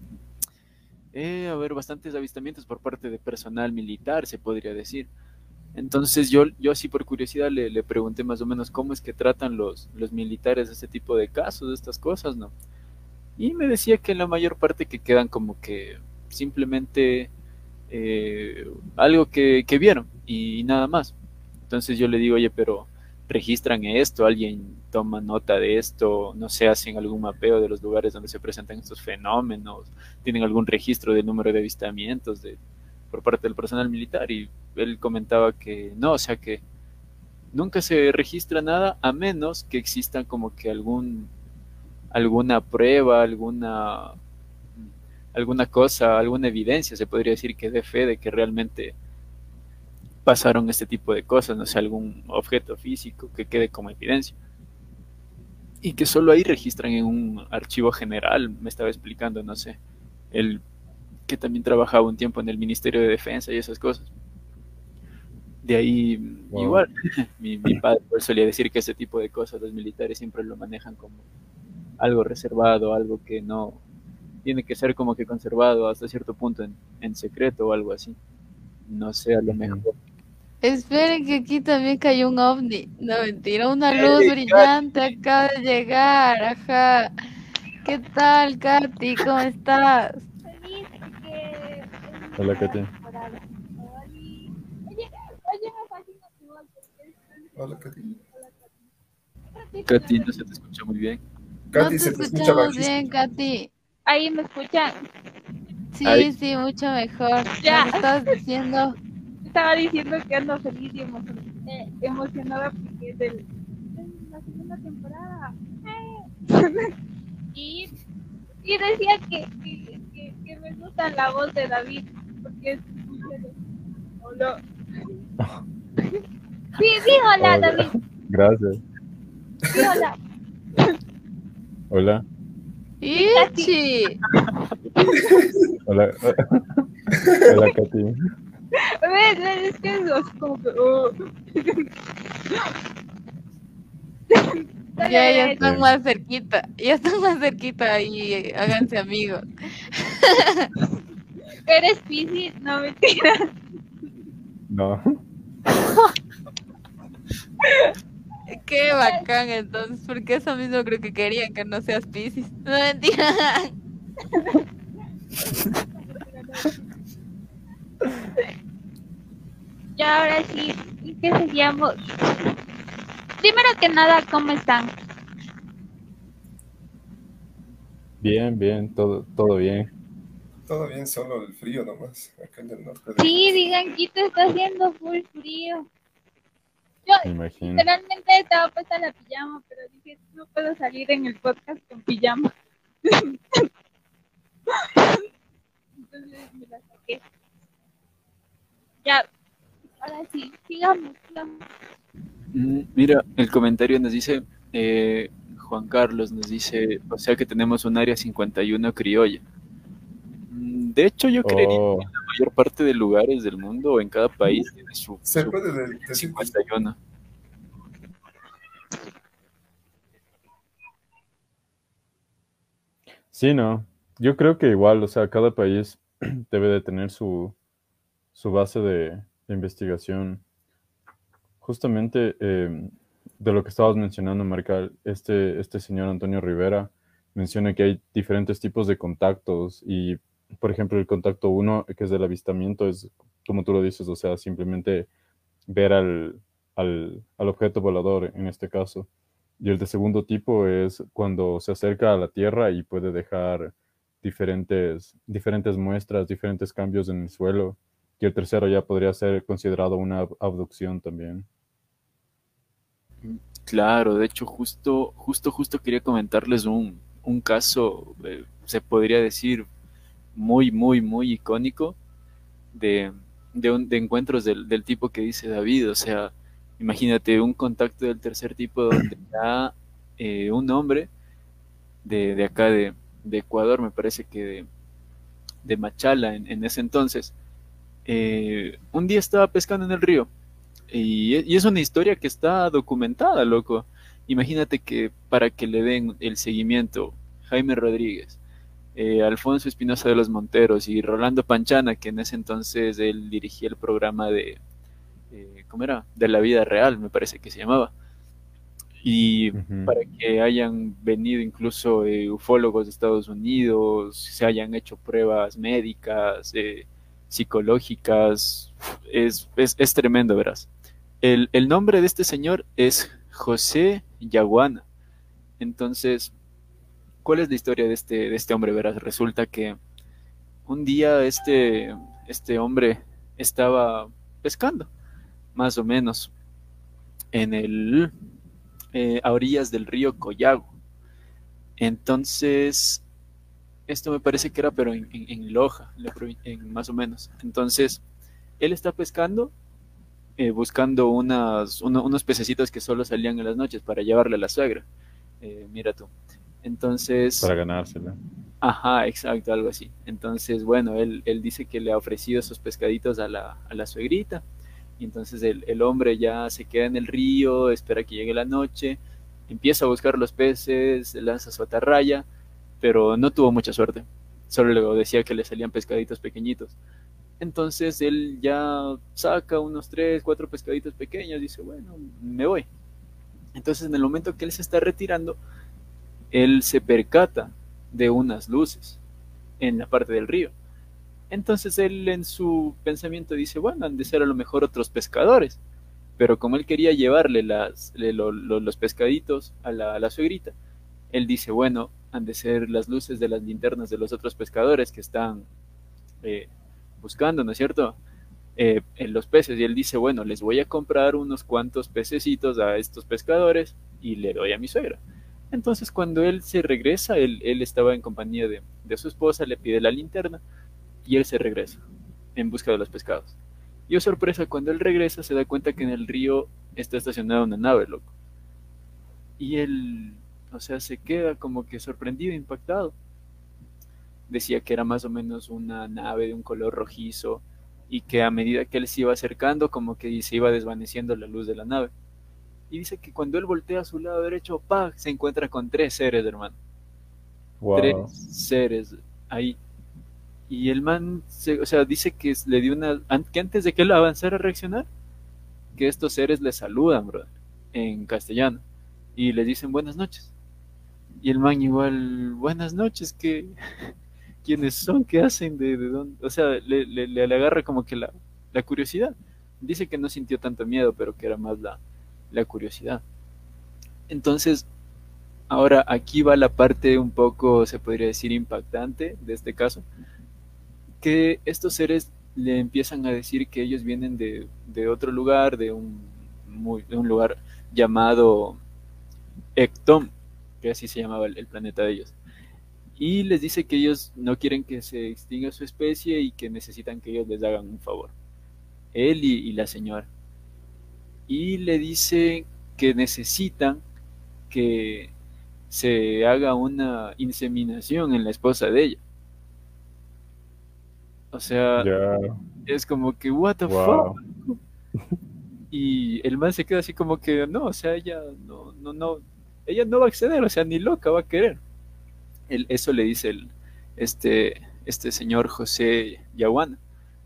eh, a ver, bastantes avistamientos por parte de personal militar, se podría decir. Entonces yo, yo así por curiosidad le, le pregunté más o menos cómo es que tratan los, los militares este tipo de casos, de estas cosas, ¿no? Y me decía que la mayor parte que quedan como que simplemente eh, algo que, que vieron y nada más. Entonces yo le digo, oye, pero registran esto, alguien toma nota de esto, no sé, hacen algún mapeo de los lugares donde se presentan estos fenómenos, tienen algún registro del número de avistamientos de, por parte del personal militar. Y él comentaba que no, o sea que nunca se registra nada a menos que existan como que algún alguna prueba, alguna alguna cosa, alguna evidencia, se podría decir, que dé fe de que realmente pasaron este tipo de cosas, no sé, algún objeto físico que quede como evidencia. Y que solo ahí registran en un archivo general, me estaba explicando, no sé, él que también trabajaba un tiempo en el Ministerio de Defensa y esas cosas. De ahí, Wow. igual, mi, mi padre pues, solía decir que ese tipo de cosas los militares siempre lo manejan como algo reservado, algo que no tiene que ser como que conservado hasta cierto punto en, en secreto o algo así. No sé, a lo Ujú. mejor. Esperen que aquí también cayó un ovni. No, mentira, una luz ¡Hey, Katy! brillante acaba de llegar. Ajá. ¿Qué tal, Katy? ¿Cómo estás? Feliz porque es mi Hola, nueva Katy. temporada. Oli. Oye, oye, me fascina tu voz porque es tan Hola, sexy. Katy. Hola, Katy. Ratito no Katy, te no se te escucha muy bien. No Katy, te se te escucha escuchamos bajísimo. bien, Katy. Ahí me escuchan. Ahí, Sí, sí, mucho mejor. Ya, Nos estabas diciendo. estaba diciendo que ando feliz y emocionada, eh, emocionada porque es, el, es la segunda temporada. Eh. y, y decía que, que, que, que me gusta la voz de David porque es muy serio. Hola. Sí, di hola, David. Hola. Gracias. Di hola. Hola. Sí, Katy. ¡Ichi! Hola. Hola, Katy. ¿Ves? Es que es así como que. Uh. Dale, Ya, ya dale. están Bien. más cerquita. Ya están más cerquita y eh, háganse amigos. ¿Eres Piscis? No, mentira. No. Qué bacán, entonces, porque eso mismo creo que querían que no seas Piscis. No, mentira. Ya, ahora sí. ¿Y qué seguíamos? Primero que nada, ¿cómo están? Bien, bien. Todo, todo bien. Todo bien, solo el frío nomás, acá en el norte del Sí, país. digan, Quito está haciendo full frío. Yo Me imagino. literalmente estaba puesta la pijama, pero dije, no puedo salir en el podcast con pijama. Entonces me la saqué. Ya, ahora sí, sigamos, sigamos. mm, mira, el comentario nos dice, eh, Juan Carlos nos dice, o sea que tenemos un área cincuenta y uno criolla. Mm, De hecho, yo creería que Oh, en la mayor parte de lugares del mundo o en cada país tiene su, Se su puede de- decir que sí. cincuenta y uno. sí, no. Yo creo que igual, o sea, cada país debe de tener su, su base de, de investigación. Justamente, eh, de lo que estabas mencionando, Marcal, este, este señor Antonio Rivera menciona que hay diferentes tipos de contactos y, por ejemplo, el contacto uno, que es del avistamiento, es como tú lo dices, o sea, simplemente ver al, al, al objeto volador en este caso. Y el de segundo tipo es cuando se acerca a la Tierra y puede dejar diferentes, diferentes muestras, diferentes cambios en el suelo. Y el tercero ya podría ser considerado una abducción también. Claro, de hecho, justo, justo, justo quería comentarles un, un caso, eh, se podría decir, muy, muy, muy icónico de, de, un- de encuentros del, del tipo que dice David. O sea, imagínate un contacto del tercer tipo donde ya eh, un hombre de, de acá de, de Ecuador, me parece que de, de Machala en, en ese entonces, eh, un día estaba pescando en el río y, y es una historia que está documentada, loco. Imagínate que para que le den el seguimiento Jaime Rodríguez, eh, Alfonso Espinosa de los Monteros y Rolando Panchana, que en ese entonces él dirigía el programa de, eh, ¿cómo era? De la vida real, me parece que se llamaba. Y Ujú. para que hayan venido incluso eh, ufólogos de Estados Unidos, se hayan hecho pruebas médicas, eh, psicológicas, es, es, es tremendo, verás. El, el nombre de este señor es José Yaguana. Entonces, ¿cuál es la historia de este, de este hombre? Verás, resulta que un día este, este hombre estaba pescando, más o menos, en el, eh, a orillas del río Collago. Entonces, esto me parece que era, pero en, en, en Loja, en, la provin- en más o menos. Entonces, él está pescando, eh, buscando unas, uno- unos pececitos que solo salían en las noches para llevarle a la suegra. Eh, mira tú. Entonces, Para ganársela. ajá, exacto, algo así. Entonces, bueno, él, él dice que le ha ofrecido esos pescaditos a la, a la suegrita. Y entonces el, el hombre ya se queda en el río, espera que llegue la noche, empieza a buscar los peces, lanza su atarraya, pero no tuvo mucha suerte. Solo le decía que le salían pescaditos pequeñitos. Entonces él ya saca unos tres, cuatro pescaditos pequeños, dice, bueno, me voy. Entonces en el momento que él se está retirando, él se percata de unas luces en la parte del río. Entonces él en su pensamiento dice, bueno, han de ser a lo mejor otros pescadores. Pero como él quería llevarle las, le- lo- lo- los pescaditos a la, a la suegrita, él dice, bueno, han de ser las luces de las linternas de los otros pescadores que están eh, buscando, ¿no es cierto? Eh, en los peces. Y él dice, bueno, les voy a comprar unos cuantos pececitos a estos pescadores y le doy a mi suegra. Entonces cuando él se regresa, él, él estaba en compañía de, de su esposa, le pide la linterna y él se regresa en busca de los pescados. Y oh sorpresa, cuando él regresa se da cuenta que en el río está estacionada una nave, loco. Y él, o sea, se queda como que sorprendido, impactado. Decía que era más o menos una nave de un color rojizo y que a medida que él se iba acercando, como que se iba desvaneciendo la luz de la nave. Y dice que cuando él voltea a su lado derecho, ¡pah!, se encuentra con tres seres, hermano. Tres Wow. seres ahí. Y el man, se, o sea, dice que le dio una, que antes de que él avanzara a reaccionar, que estos seres le saludan, bro, en castellano, y le dicen buenas noches. Y el man igual, buenas noches, que quiénes son, qué hacen, de, de dónde, o sea, le, le, le agarra como que la, la curiosidad. Dice que no sintió tanto miedo, pero que era más la, la curiosidad. Entonces, ahora aquí va la parte un poco, se podría decir, impactante de este caso, que estos seres le empiezan a decir que ellos vienen de, de otro lugar, de un, muy, de un lugar llamado Ectom, que así se llamaba el, el planeta de ellos. Y les dice que ellos no quieren que se extinga su especie y que necesitan que ellos les hagan un favor, él y, y la señora. Y le dice que necesitan que se haga una inseminación en la esposa de ella. O sea, Ya, es como que, what the fuck. wow. Y el man se queda así como que, no, o sea, ella no, no, no, ella no va a acceder, o sea, ni loca va a querer. El, eso le dice el, este, este señor José Yaguana.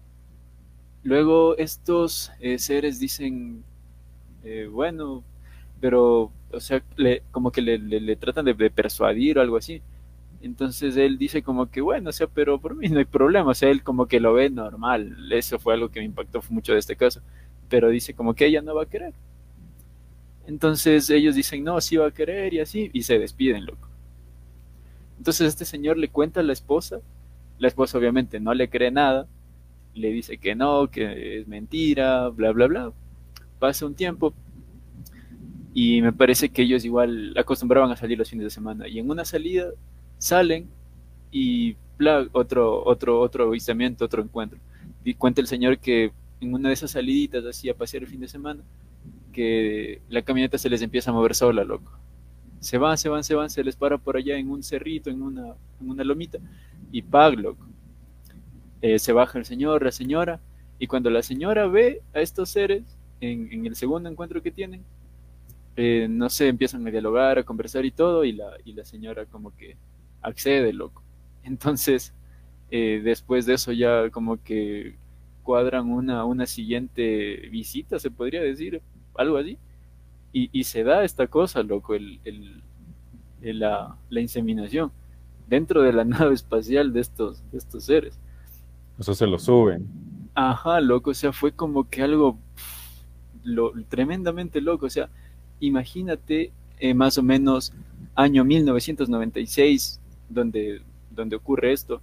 Luego estos eh, seres dicen, eh, bueno, pero, o sea, le, como que le, le, le tratan de, de persuadir o algo así. Entonces él dice como que, bueno, o sea, pero por mí no hay problema, o sea, él como que lo ve normal, eso fue algo que me impactó mucho de este caso, pero dice como que ella no va a querer. Entonces ellos dicen, no, sí va a querer y así, y se despiden, loco. Entonces este señor le cuenta a la esposa, la esposa obviamente no le cree nada, le dice que no, que es mentira, bla, bla, bla. Pasa un tiempo y me parece que ellos igual acostumbraban a salir los fines de semana, y en una salida salen y bla, otro, otro, otro avistamiento, otro encuentro. Y cuenta el señor que en una de esas saliditas así a pasear el fin de semana, que la camioneta se les empieza a mover sola, loco. Se van, se van, se van, se les para por allá en un cerrito, en una, en una lomita, y pag, loco. Eh, se baja el señor, la señora, y cuando la señora ve a estos seres, en, en el segundo encuentro que tienen, eh, no sé, empiezan a dialogar, a conversar y todo, y la, y la señora como que accede, loco. Entonces, eh, después de eso ya como que cuadran una, una siguiente visita, se podría decir, algo así, y, y se da esta cosa, loco, el, el, el- la, la inseminación dentro de la nave espacial de estos, de estos seres. Eso se lo suben. Ajá, loco, o sea, fue como que algo lo, tremendamente loco, o sea, imagínate eh, más o menos año mil novecientos noventa y seis, donde, donde ocurre esto,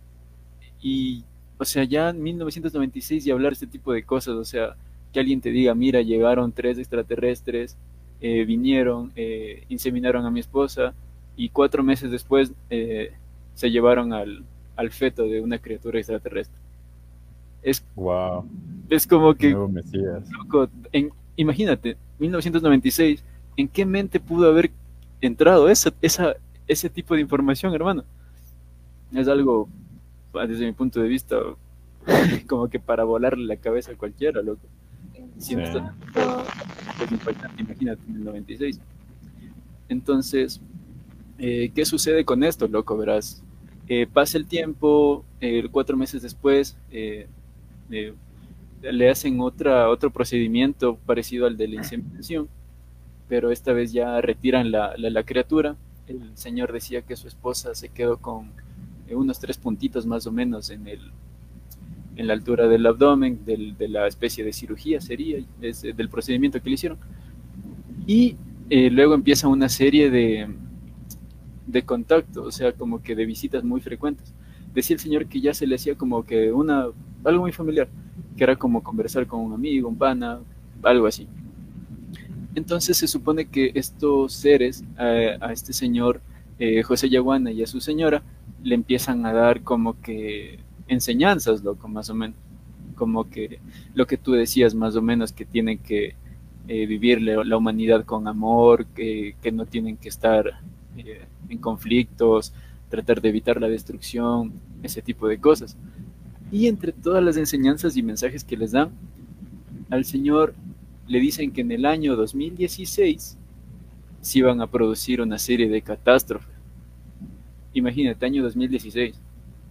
y, o sea, ya en mil novecientos noventa y seis y hablar este tipo de cosas, o sea, que alguien te diga, mira, llegaron tres extraterrestres, eh, vinieron, eh, inseminaron a mi esposa, y cuatro meses después eh, se llevaron al, al feto de una criatura extraterrestre. Es, Wow, es como el que, nuevo Mesías. loco, en, imagínate, mil novecientos noventa y seis, ¿en qué mente pudo haber entrado esa, esa, ese tipo de información, hermano? Es algo, desde mi punto de vista, como que para volarle la cabeza a cualquiera, loco. Si no estás es impactante, imagínate, en el noventa y seis. Entonces, eh, ¿qué sucede con esto, loco? Verás, eh, pasa el tiempo, eh, cuatro meses después, eh, eh, le hacen otra, otro procedimiento parecido al de la inseminación, pero esta vez ya retiran la, la, la criatura. El señor decía que su esposa se quedó con eh, unos tres puntitos más o menos en el, en la altura del abdomen, del, de la especie de cirugía sería, es, del procedimiento que le hicieron. Y eh, luego empieza una serie de, de contactos, o sea, como que de visitas muy frecuentes. Decía el señor que ya se le hacía como que una, algo muy familiar, que era como conversar con un amigo, un pana, algo así. Entonces se supone que estos seres, eh, a este señor eh, José Yaguana y a su señora, le empiezan a dar como que enseñanzas, loco, más o menos. Como que lo que tú decías, más o menos, que tienen que eh, vivir la, la humanidad con amor, que, que no tienen que estar eh, en conflictos, tratar de evitar la destrucción, ese tipo de cosas. Y entre todas las enseñanzas y mensajes que les dan, al señor le dicen que en el año dos mil dieciséis se iban a producir una serie de catástrofes. Imagínate, año dos mil dieciséis.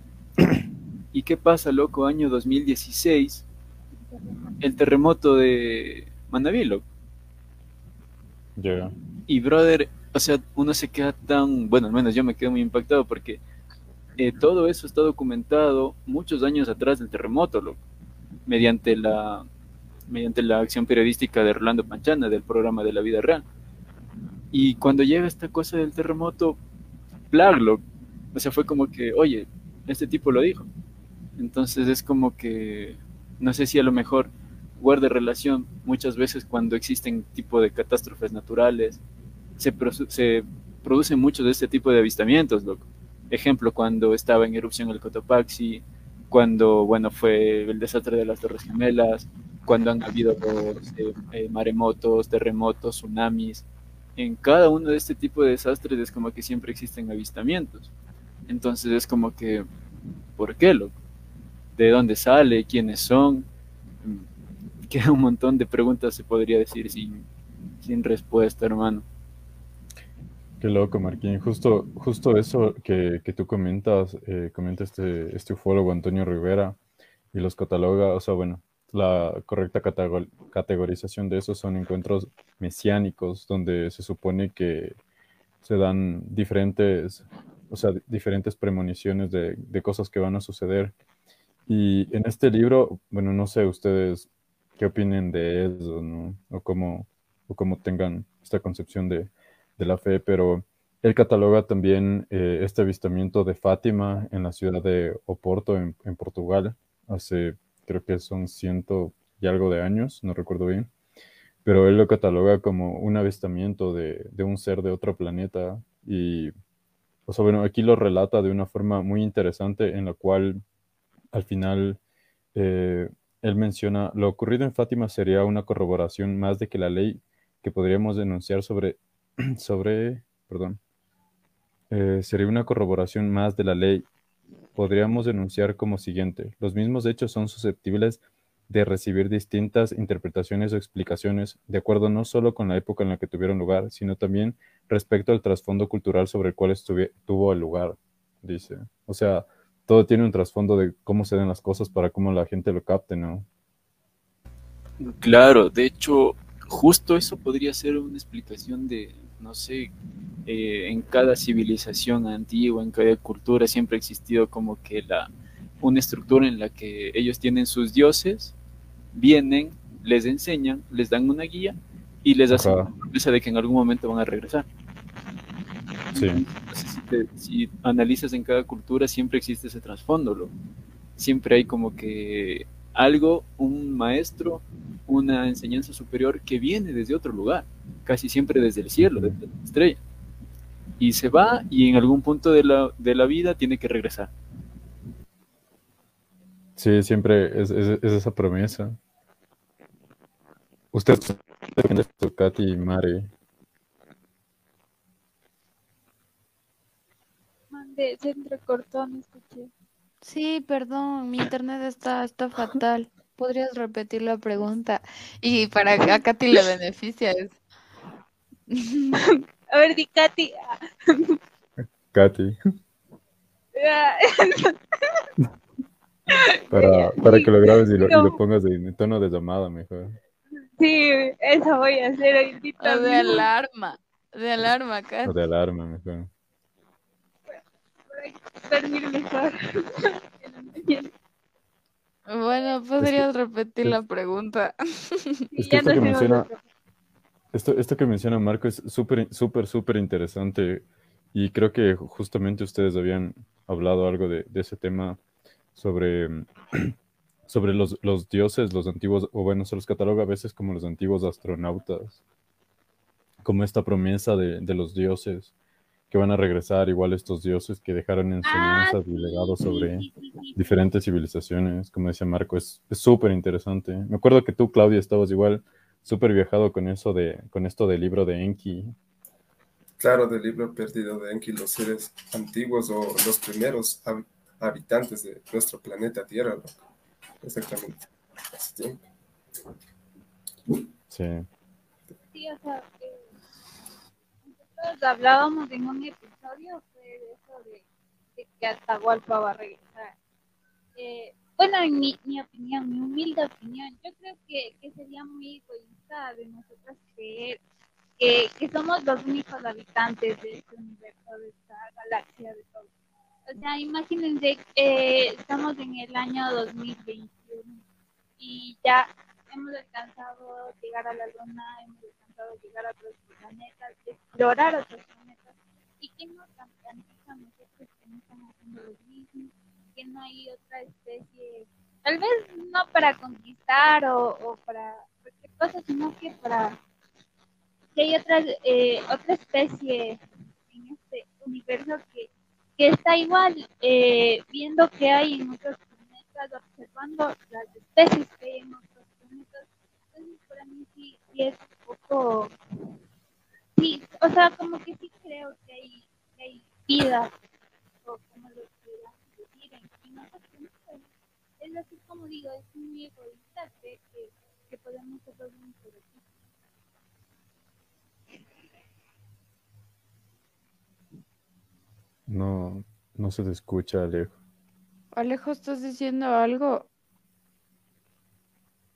¿Y qué pasa, loco? Año dos mil dieciséis, el terremoto de Manabí, loco. Llega. Y brother, o sea, uno se queda tan, bueno, al menos yo me quedo muy impactado porque eh, todo eso está documentado muchos años atrás del terremoto, loco, mediante la, mediante la acción periodística de Rolando Panchana del programa de la vida real. Y cuando llega esta cosa del terremoto, plag, loco, o sea, fue como que, oye, este tipo lo dijo. Entonces es como que, no sé si a lo mejor guarde relación muchas veces cuando existen tipo de catástrofes naturales, se, pro se producen muchos de este tipo de avistamientos, loco. Ejemplo, cuando estaba en erupción el Cotopaxi, cuando, bueno, fue el desastre de las Torres Gemelas, cuando han habido los, eh, eh, maremotos, terremotos, tsunamis. En cada uno de este tipo de desastres es como que siempre existen avistamientos. Entonces es como que, ¿por qué, loco? ¿De dónde sale? ¿Quiénes son? Queda un montón de preguntas, se podría decir, sin, sin respuesta, hermano. Qué loco, Marquín. Justo, justo eso que, que tú comentas, eh, comenta este, este ufólogo Antonio Rivera y los cataloga, o sea, bueno, la correcta catego- categorización de esos son encuentros mesiánicos, donde se supone que se dan diferentes, o sea, diferentes premoniciones de, de cosas que van a suceder. Y en este libro, bueno, no sé ustedes qué opinen de eso, ¿no? O cómo, o cómo tengan esta concepción de, de la fe, pero él cataloga también eh, este avistamiento de Fátima en la ciudad de Oporto, en, en Portugal, hace creo que son ciento y algo de años, no recuerdo bien, pero él lo cataloga como un avistamiento de, de un ser de otro planeta y, o sea, bueno, aquí lo relata de una forma muy interesante en la cual al final, eh, él menciona, lo ocurrido en Fátima sería una corroboración más de que la ley que podríamos denunciar sobre, sobre, perdón, eh, sería una corroboración más de la ley. Podríamos denunciar como siguiente. Los mismos hechos son susceptibles de recibir distintas interpretaciones o explicaciones, de acuerdo no solo con la época en la que tuvieron lugar, sino también respecto al trasfondo cultural sobre el cual estuvi- tuvo el lugar, dice. O sea, todo tiene un trasfondo de cómo se den las cosas para cómo la gente lo capte, ¿no? Claro, de hecho, justo eso podría ser una explicación de, no sé, eh, en cada civilización antigua, en cada cultura siempre ha existido como que la, una estructura en la que ellos tienen sus dioses, vienen, les enseñan, les dan una guía y les hacen Ajá, la promesa de que en algún momento van a regresar. sí, Entonces, no sé si, te- si analizas en cada cultura, siempre existe ese trasfondo, ¿no? Siempre hay como que algo, un maestro, una enseñanza superior que viene desde otro lugar, casi siempre desde el cielo, ujú. desde la estrella, y se va y en algún punto de la, de la vida tiene que regresar. Sí, siempre es, es- es esa promesa. Usted, Katy y Mari. Mande, se entrecortó, no escuché. Sí, perdón, mi internet está, está fatal. ¿Podrías repetir la pregunta? Y para que a Katy le beneficia eso. A ver, di Katy. Katy, Ah, para, para que sí, lo grabes y lo, y lo no, pongas en tono de llamada mejor. sí, eso voy a hacer O ahorita de mismo. alarma, de alarma, O de Katy. alarma mejor. Para dormir mejor. En la mañana. Bueno, Es que, podrías repetir es, la pregunta. es Sí, que ya esto que nos hemos menciona, atrapado. esto, esto que menciona Marco es súper, súper, súper interesante y creo que justamente ustedes habían hablado algo de, de ese tema sobre, mm, sobre los, los dioses, los antiguos, o bueno, se los cataloga a veces como los antiguos astronautas, como esta promesa de, de los dioses que van a regresar, igual estos dioses que dejaron Ah, enseñanzas y sí, legados sí, sobre sí, sí, sí, sí. diferentes civilizaciones, como decía Marco, es es súper interesante. Me acuerdo que tú, Claudia, estabas igual súper viajado con eso de, con esto del libro de Enki. Claro, del libro perdido de Enki, los seres antiguos o los primeros hab- habitantes de nuestro planeta Tierra, loco. Exactamente. Hace tiempo. Sí, Sí, o sea, eh, nosotros hablábamos en un episodio fue de eso de, de que Atahualpa va a regresar. Eh, bueno, en mi, mi opinión, mi humilde opinión, yo creo que, que sería muy egoísta de nosotros creer que, que somos los únicos habitantes de este universo, de esta galaxia, de todo. O sea, imagínense, eh, estamos en el año dos mil veintiuno y ya hemos alcanzado llegar a la Luna, hemos alcanzado llegar a otros planetas, explorar otros planetas. ¿Y qué nos garantiza a nosotros que no están haciendo lo mismo? Que no hay otra especie, tal vez no para conquistar o, o para cualquier cosa, sino que para que hay otra, eh, otra especie en este universo que, que está igual, eh, viendo que hay en otros planetas, observando las especies que hay en otros planetas. Entonces, para mí sí, sí es un poco, sí, o sea, como que sí creo que hay, que hay vida, o como lo quieran decir, en, en otros planetas. Es así como digo, es muy egoísta que, que, que podemos ser los únicos aquí. no, no se te escucha, Alejo. Alejo, ¿estás diciendo algo?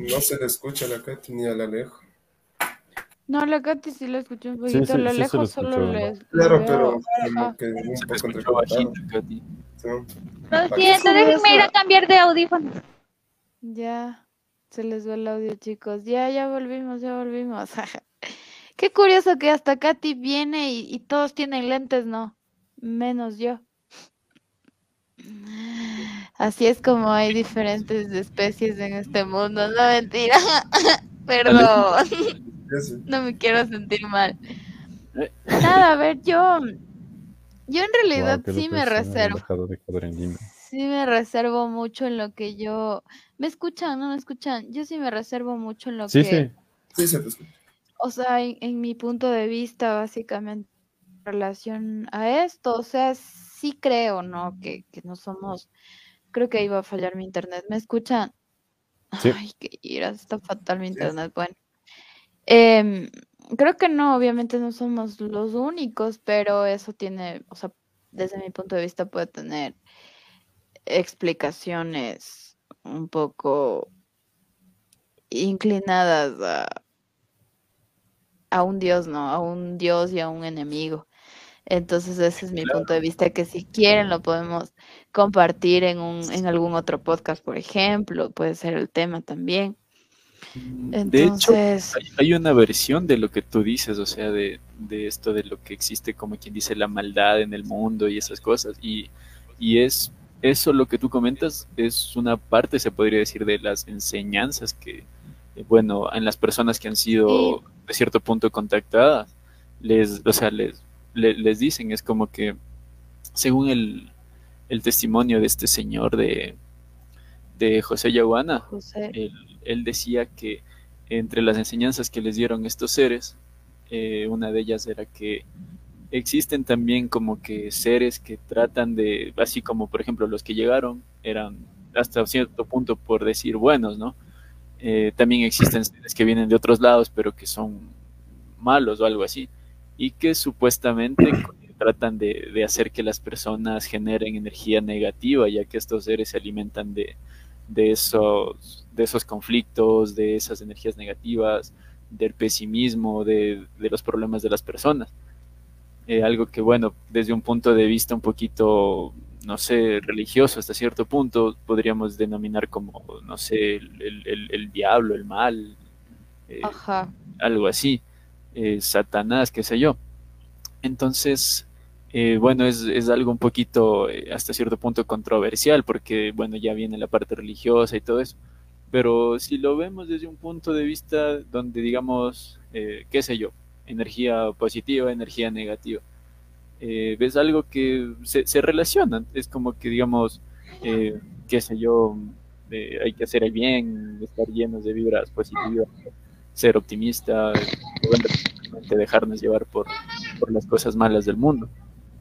No se le escucha a la Katy ni al Alejo. No, la Katy sí la escuché un Sí, poquito, sí, a lo sí se lo lejos solo escuchó. les, le Claro, pero veo. Ajá. como que un Se te poco escuchó bajito, entrecortado. Katy. ¿Sí? Lo Aquí siento, Como déjenme ir a eso. cambiar de audífonos. Ya, se les va el audio, chicos. Ya, ya volvimos, ya volvimos. Qué curioso que hasta Katy viene y, y todos tienen lentes, ¿no? Menos yo. Así es como hay diferentes especies en este mundo. No, mentira. Perdón. Ese. No me quiero sentir mal. Eh, Nada, a ver, yo, yo en Wow, realidad qué sí loco me eso, me habían reservo. dejado de quedar en Lima. Sí me reservo mucho en lo que yo... ¿Me escuchan? ¿No me escuchan? Yo sí me reservo mucho en lo Sí, que... sí. Sí, se te escucha. O sea, en, en mi punto de vista, básicamente, en relación a esto, o sea, sí creo, ¿no? Que, que no somos... Creo que iba a fallar mi internet. ¿Me escuchan? Sí. Ay, qué ira, está fatal mi Sí. internet. Bueno, em, creo que no, obviamente no somos los únicos, pero eso tiene, o sea, desde mi punto de vista puede tener explicaciones un poco inclinadas a, a un dios, ¿no? A un dios y a un enemigo. Entonces ese es mi punto de vista, que si quieren lo podemos compartir en un, en algún otro podcast, por ejemplo, puede ser el tema también. De hecho, Entonces, hay, hay una versión de lo que tú dices, o sea, de, de esto de lo que existe, como quien dice, la maldad en el mundo y esas cosas. Y, y es eso lo que tú comentas, es una parte, se podría decir, de las enseñanzas que, eh, bueno, en las personas que han sí, sido de cierto punto contactadas, les, o sea, les, le- les dicen, es como que, según el, el testimonio de este señor de, de José Yaguana, José, él, él decía que entre las enseñanzas que les dieron estos seres, eh, una de ellas era que existen también como que seres que tratan de, así como por ejemplo los que llegaron eran hasta cierto punto por decir buenos, ¿no? Eh, también existen seres que vienen de otros lados pero que son malos o algo así y que supuestamente tratan de, de hacer que las personas generen energía negativa ya que estos seres se alimentan de, de esos, de esos conflictos, de esas energías negativas, del pesimismo, de, de los problemas de las personas. Eh, algo que, bueno, desde un punto de vista un poquito, no sé, religioso hasta cierto punto, podríamos denominar como, no sé, el, el, el diablo, el mal, eh, ajá, algo así, eh, Satanás, qué sé yo. Entonces, eh, bueno, es, es, algo un poquito eh, hasta cierto punto controversial porque, bueno, ya viene la parte religiosa y todo eso. Pero si lo vemos desde un punto de vista donde, digamos, eh, qué sé yo, energía positiva, energía negativa, eh, ves algo que se, se relacionan. Es como que, digamos, eh, qué sé yo, eh, hay que hacer el bien, estar llenos de vibras positivas, ser optimista, simplemente dejarnos llevar por, por las cosas malas del mundo.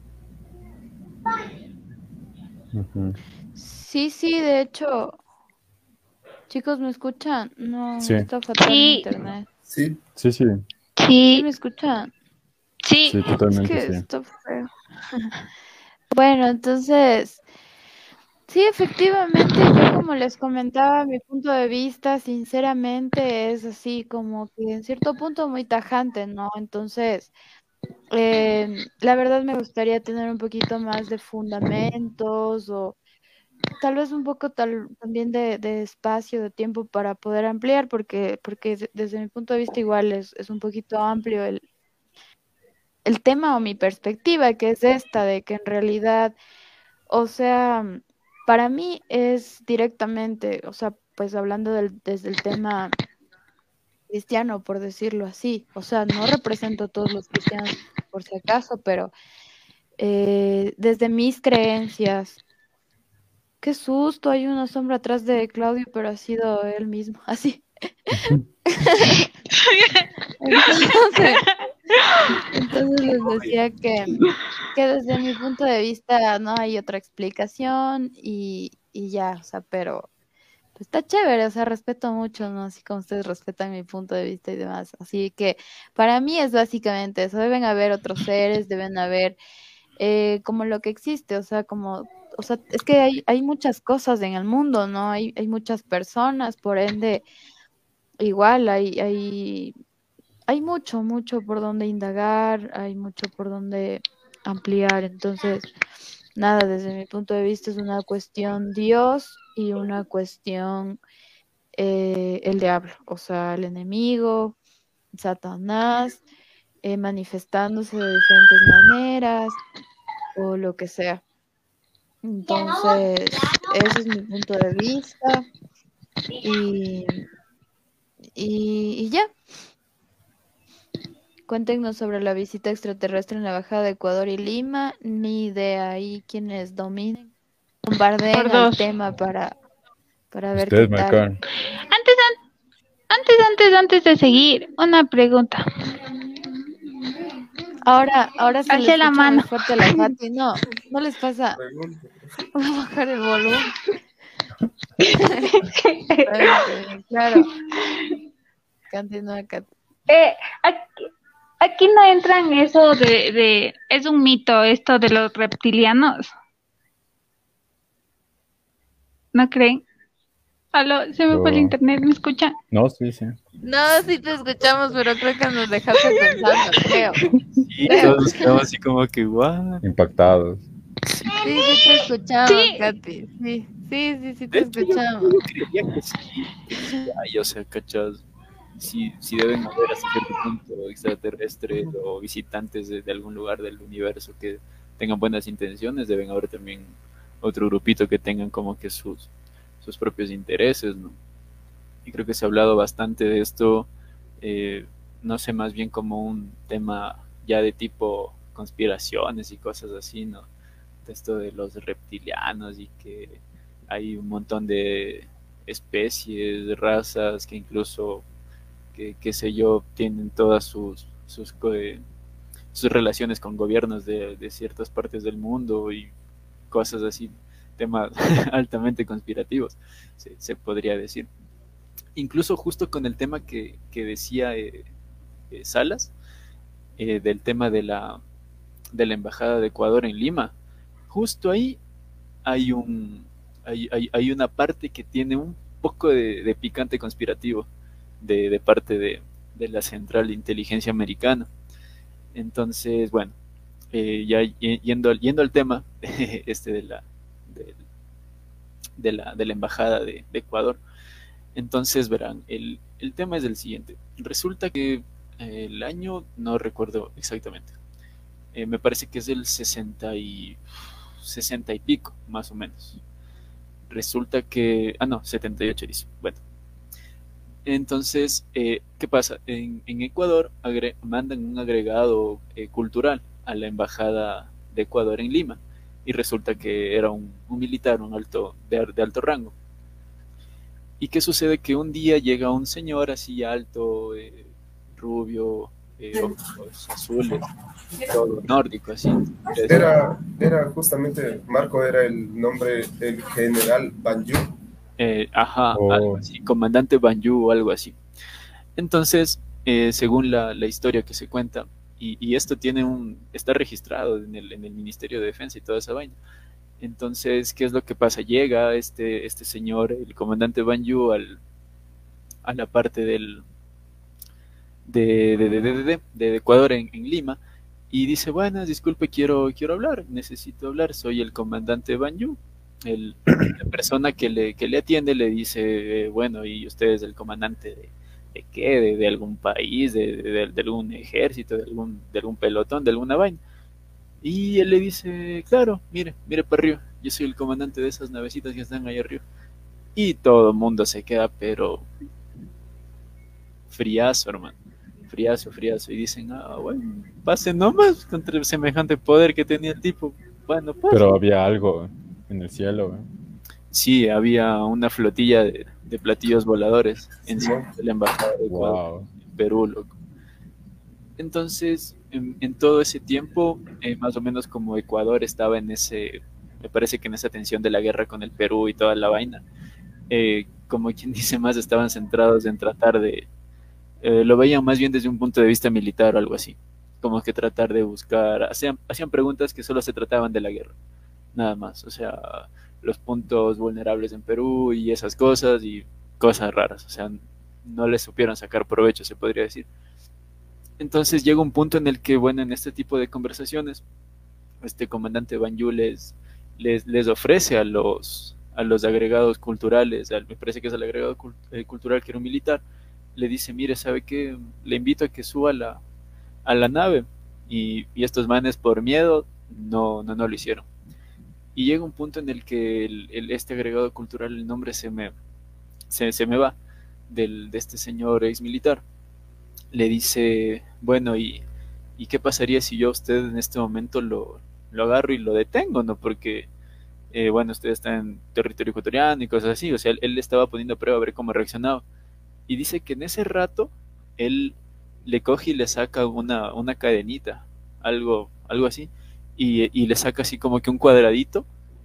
Ujú. sí, sí, de hecho, chicos, ¿me escuchan? No, Sí, está fatal mi Sí, internet. Sí, sí, sí, ¿Sí sí, me escuchan? sí. sí, Es totalmente que sí. está feo. Bueno, entonces, sí, efectivamente, yo como les comentaba, mi punto de vista, sinceramente, es así como que en cierto punto muy tajante, ¿no? Entonces, eh, la verdad me gustaría tener un poquito más de fundamentos o tal vez un poco tal, también de, de espacio, de tiempo para poder ampliar, porque, porque de- desde mi punto de vista igual es, es un poquito amplio el, el tema o mi perspectiva, que es esta, de que en realidad, o sea, para mí es directamente, o sea, pues hablando del, desde el tema cristiano, por decirlo así, o sea, no represento a todos los cristianos por si acaso, pero eh, desde mis creencias. Qué susto, hay una sombra atrás de Claudio, pero ha sido él mismo, así. Entonces, entonces les decía que, que desde mi punto de vista no hay otra explicación y, y ya, o sea, pero pues está chévere, o sea, respeto mucho, ¿no? Así como ustedes respetan mi punto de vista y demás. Así que para mí es básicamente eso, deben haber otros seres, deben haber eh, como lo que existe, o sea, como, o sea, es que hay, hay muchas cosas en el mundo, ¿no? Hay, hay muchas personas, por ende, igual hay, hay, hay mucho, mucho por donde indagar, hay mucho por donde ampliar. Entonces, nada, desde mi punto de vista es una cuestión Dios y una cuestión eh, el diablo, o sea, el enemigo, Satanás, eh, manifestándose de diferentes maneras o lo que sea. Entonces, ese es mi punto de vista y, y, y ya. Cuéntenos sobre la visita extraterrestre en la Embajada de Ecuador y Lima. Ni idea ahí quienes dominen. Bombardeen Por al dos. tema para, para ver qué Usted, tal. Macan. Antes, an- antes, antes, antes de seguir, una pregunta. Ahora, ahora se le Alce la escucha muy mano. fuerte a la Katy. No, no les pasa. Pregunta. Voy a bajar el volumen. Está bien, está bien, claro. Continúa, Katy. Eh, aquí, aquí no entran eso de, de, es un mito esto de los reptilianos, ¿no creen? Aló, se me fue el Yo- internet, ¿me escuchan? No, sí, sí. No, sí te escuchamos, pero creo que nos dejaste pensando, creo. Y Creo. todos nos quedamos así como que, guau. Impactados. Sí, sí te escuchamos, Sí. Katy. Sí, sí, sí, sí De te hecho, yo, escuchamos. yo creería que sí. Ay, o sea, cachas, sí, sí deben haber hasta cierto punto extraterrestres o visitantes de, de algún lugar del universo que tengan buenas intenciones, deben haber también otro grupito que tengan como que sus, sus propios intereses, ¿no? Y creo que se ha hablado bastante de esto, eh, no sé, más bien como un tema ya de tipo conspiraciones y cosas así, ¿no? De esto de los reptilianos y que hay un montón de especies, de razas que incluso, que, qué sé yo, tienen todas sus, sus, co- eh, sus relaciones con gobiernos de, de ciertas partes del mundo y cosas así, temas altamente conspirativos, se, se podría decir. Incluso justo con el tema que, que decía eh, eh, Salas, eh, del tema de la, de la Embajada de Ecuador en Lima, justo ahí hay un hay, hay, hay una parte que tiene un poco de, de picante conspirativo de, de parte de, de, la Central de Inteligencia Americana. Entonces, bueno, eh, ya yendo, yendo al tema este de la, de, de la, de la Embajada de, de Ecuador, entonces verán, el, el tema es el siguiente. Resulta que eh, el año, no recuerdo exactamente, eh, me parece que es el sesenta y, sesenta y pico, más o menos. Resulta que, ah no, setenta y ocho dice, bueno. Entonces, eh, ¿qué pasa? En, en Ecuador agre mandan un agregado eh, cultural a la embajada de Ecuador en Lima y resulta que era un, un militar, un alto de, de alto rango. ¿Y qué sucede? Que un día llega un señor así alto, eh, rubio, eh, ojos azules, todo nórdico así. Era, era justamente, Marco era el nombre, el general Banyu. Eh, ajá, Oh. algo así, comandante Banyu o algo así. Entonces, eh, según la, la historia que se cuenta, y, y esto tiene un, está registrado en el, en el Ministerio de Defensa y toda esa vaina. Entonces, ¿qué es lo que pasa? Llega este, este señor, el comandante Banyu, al, a la parte del, de, de, de, de, de, de Ecuador en, en Lima, y dice, buenas, disculpe, quiero, quiero hablar, necesito hablar, soy el comandante Banyu. El, la persona que le, que le atiende le dice, eh, bueno, ¿y usted es el comandante de, de qué? ¿De, de algún país? ¿De, de, de algún ejército? ¿De algún, de algún pelotón? ¿De alguna vaina? Y él le dice, claro, mire, mire para arriba, yo soy el comandante de esas navecitas que están ahí arriba. Y todo el mundo se queda, pero friazo, hermano, friazo, friazo. Y dicen, ah, bueno, pase nomás contra semejante poder que tenía el tipo. Bueno, pase. Pero había algo en el cielo, ¿eh? Sí, había una flotilla de, de platillos voladores en Sí. de la embajada de Ecuador, Wow. en Perú, loco. Entonces, en, en todo ese tiempo, eh, más o menos como Ecuador estaba en ese, me parece que en esa tensión de la guerra con el Perú y toda la vaina, eh, como quien dice más, estaban centrados en tratar de, eh, lo veían más bien desde un punto de vista militar o algo así, como que tratar de buscar, hacían, hacían preguntas que solo se trataban de la guerra, nada más, o sea, los puntos vulnerables en Perú y esas cosas y cosas raras, o sea, no le supieron sacar provecho, se podría decir. Entonces llega un punto en el que, bueno, en este tipo de conversaciones, este comandante Banyu les, les, les ofrece a los, a los agregados culturales, al, me parece que es el agregado cult, eh, cultural que era un militar, le dice, mire, ¿sabe qué? Le invito a que suba a la, a la nave. Y, y estos manes por miedo no, no, no lo hicieron. Y llega un punto en el que el, el, este agregado cultural, el nombre se me, se, se me va, del, de este señor ex militar. Le dice, bueno, ¿y, y qué pasaría si yo a usted en este momento lo, lo agarro y lo detengo, ¿no? Porque, eh, bueno, usted está en territorio ecuatoriano y cosas así. O sea, él, él estaba poniendo a prueba a ver cómo reaccionaba. Y dice que en ese rato él le coge y le saca una, una cadenita, algo, algo así, y, y le saca así como que un cuadradito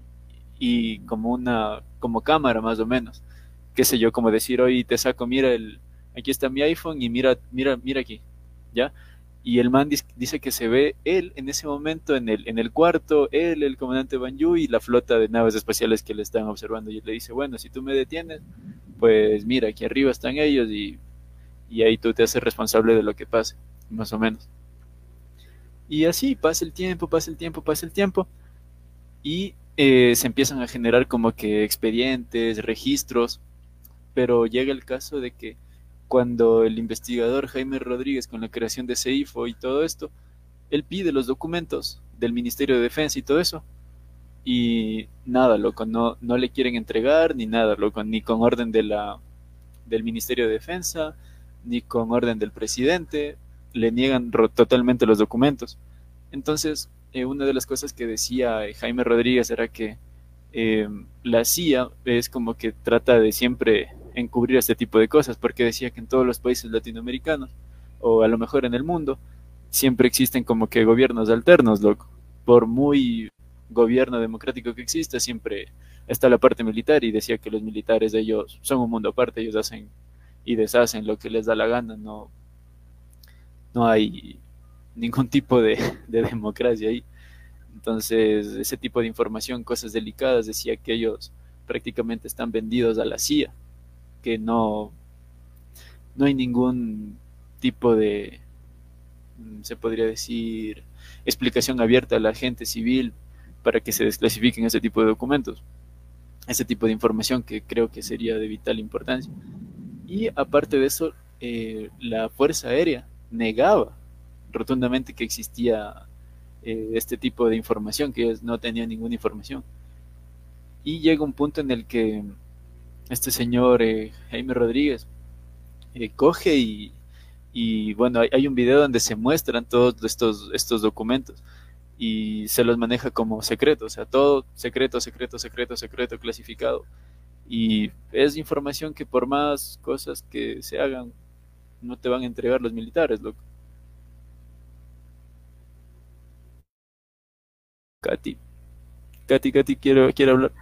y como una, como cámara más o menos, qué sé yo, como decir, hoy te saco, mira, el, aquí está mi iPhone y mira, mira, mira aquí, ¿ya? Y el man dice, dice que se ve él en ese momento en el, en el cuarto, él, el comandante Banyu y la flota de naves espaciales que le están observando. Y él le dice, bueno, si tú me detienes, pues mira, aquí arriba están ellos y, y ahí tú te haces responsable de lo que pase, más o menos. Y así pasa el tiempo, pasa el tiempo, pasa el tiempo y eh, se empiezan a generar como que expedientes, registros, pero llega el caso de que cuando el investigador Jaime Rodríguez, con la creación de CEIFO y todo esto, él pide los documentos del Ministerio de Defensa y todo eso, y nada, loco, no, no le quieren entregar ni nada, loco, ni con orden de la, del Ministerio de Defensa, ni con orden del presidente, le niegan totalmente los documentos. Entonces, eh, una de las cosas que decía eh, Jaime Rodríguez era que eh, la C I A es como que trata de siempre encubrir este tipo de cosas, porque decía que en todos los países latinoamericanos, o a lo mejor en el mundo, siempre existen como que gobiernos alternos, loco. Por muy gobierno democrático que exista, siempre está la parte militar, y decía que los militares de ellos son un mundo aparte, ellos hacen y deshacen lo que les da la gana, no, no hay ningún tipo de, de democracia ahí. Entonces, ese tipo de información, cosas delicadas, decía que ellos prácticamente están vendidos a la C I A, que no, no hay ningún tipo de, se podría decir, explicación abierta a la gente civil para que se desclasifiquen ese tipo de documentos, ese tipo de información que creo que sería de vital importancia. Y aparte de eso, eh, la Fuerza Aérea negaba rotundamente que existía eh, este tipo de información, que ellos no tenían ninguna información. Y llega un punto en el que este señor eh, Jaime Rodríguez eh, coge y, y bueno, hay, hay un video donde se muestran todos estos, estos documentos y se los maneja como secreto, o sea, todo secreto, secreto, secreto, secreto, clasificado. Y es información que por más cosas que se hagan, no te van a entregar los militares, loco. Katy, Katy, Katy, quiero, quiero hablar.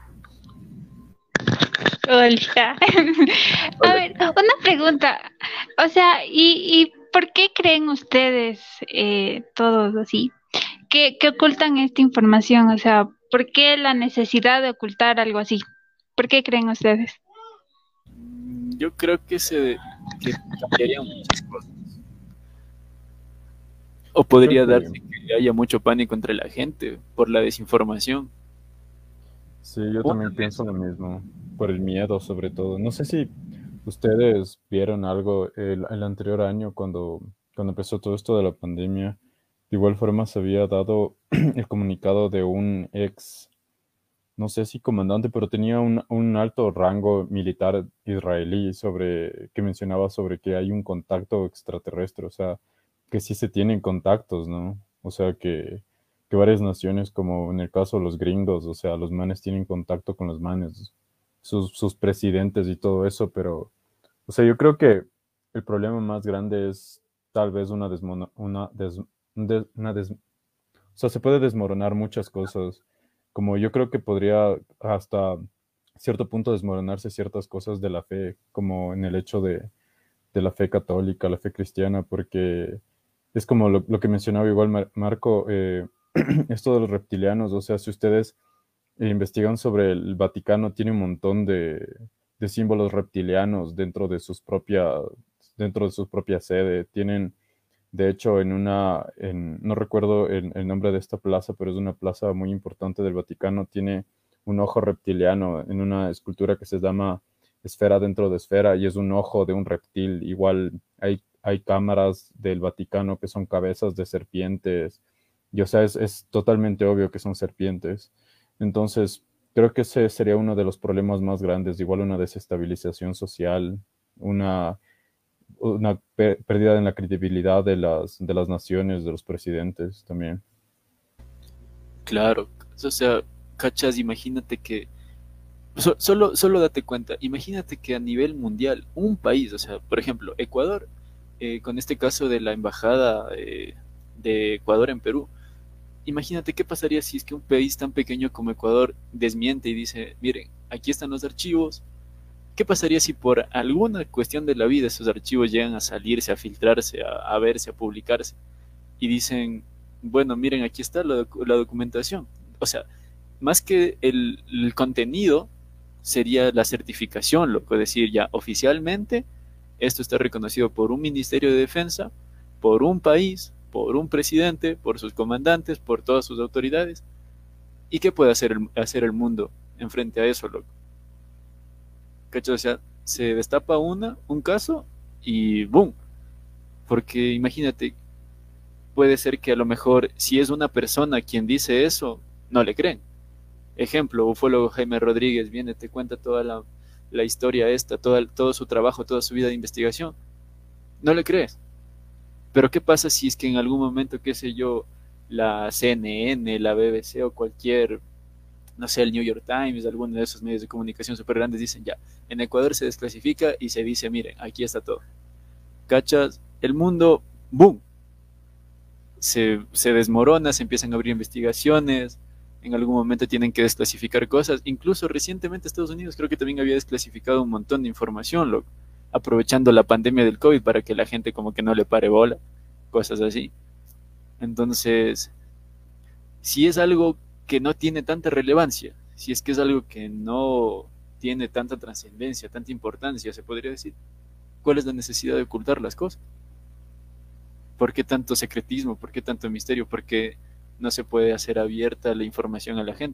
Hola. A ver, una pregunta. O sea, ¿y, y por qué creen ustedes, eh, todos así, que, que ocultan esta información? O sea, ¿por qué la necesidad de ocultar algo así? ¿Por qué creen ustedes? Yo creo que se que cambiarían muchas cosas. O podría Creo que- darse que haya mucho pánico entre la gente por la desinformación. Sí, yo Una también de pienso lo esas. mismo, por el miedo sobre todo. No sé si ustedes vieron algo el, el anterior año cuando, cuando empezó todo esto de la pandemia. De igual forma se había dado el comunicado de un ex, no sé si comandante, pero tenía un, un alto rango militar israelí sobre, que mencionaba sobre que hay un contacto extraterrestre, o sea, que sí se tienen contactos, ¿no? O sea, que, que varias naciones, como en el caso de los gringos, o sea, los manes tienen contacto con los manes, sus, sus presidentes y todo eso, pero, o sea, yo creo que el problema más grande es tal vez una desmona, una des, un des- una des- o sea, se puede desmoronar muchas cosas. Como yo creo que podría hasta cierto punto desmoronarse ciertas cosas de la fe, como en el hecho de, de la fe católica, la fe cristiana, porque es como lo, lo que mencionaba igual Mar- Marco, eh, esto de los reptilianos, o sea, si ustedes investigan sobre el Vaticano, tiene un montón de, de símbolos reptilianos dentro de sus propias, dentro de su propia sede. Tienen, de hecho, en una, en, no recuerdo el, el nombre de esta plaza, pero es una plaza muy importante del Vaticano, tiene un ojo reptiliano en una escultura que se llama Esfera dentro de Esfera, y es un ojo de un reptil. Igual hay, hay cámaras del Vaticano que son cabezas de serpientes, y o sea, es, es totalmente obvio que son serpientes. Entonces, creo que ese sería uno de los problemas más grandes, igual una desestabilización social, una, una pe- pérdida en la credibilidad de las, de las naciones, de los presidentes también. Claro, o sea, cachas, imagínate que, so- solo, solo date cuenta, imagínate que a nivel mundial, un país, o sea, por ejemplo, Ecuador, eh, con este caso de la embajada eh, de Ecuador en Perú, imagínate qué pasaría si es que un país tan pequeño como Ecuador desmiente y dice, miren, aquí están los archivos. ¿Qué pasaría si por alguna cuestión de la vida esos archivos llegan a salirse, a filtrarse, a, a verse, a publicarse? Y dicen, bueno, miren, aquí está la, docu- la documentación. O sea, más que el, el contenido, sería la certificación, lo que decir ya oficialmente, esto está reconocido por un Ministerio de Defensa, por un país, por un presidente, por sus comandantes, por todas sus autoridades. ¿Y qué puede hacer el, hacer el mundo en frente a eso, loco? ¿Cachai? O sea, se destapa una, un caso y ¡boom! Porque imagínate, puede ser que a lo mejor si es una persona quien dice eso, no le creen. Ejemplo, ufólogo Jaime Rodríguez viene, te cuenta toda la, la historia esta, todo, el- todo su trabajo, toda su vida de investigación. No le crees. Pero ¿qué pasa si es que en algún momento, qué sé yo, la C N N, la B B C o cualquier, no sé, el New York Times, alguno de esos medios de comunicación súper grandes dicen ya, en Ecuador se desclasifica y se dice, miren, aquí está todo. ¿Cachas? El mundo, ¡boom! Se, se desmorona, se empiezan a abrir investigaciones, en algún momento tienen que desclasificar cosas. Incluso recientemente Estados Unidos creo que también había desclasificado un montón de información, loco, aprovechando la pandemia del COVID para que la gente como que no le pare bola, cosas así. Entonces, si es algo que no tiene tanta relevancia, si es que es algo que no tiene tanta trascendencia, tanta importancia, se podría decir, ¿cuál es la necesidad de ocultar las cosas? ¿Por qué tanto secretismo? ¿Por qué tanto misterio? ¿Por qué no se puede hacer abierta la información a la gente?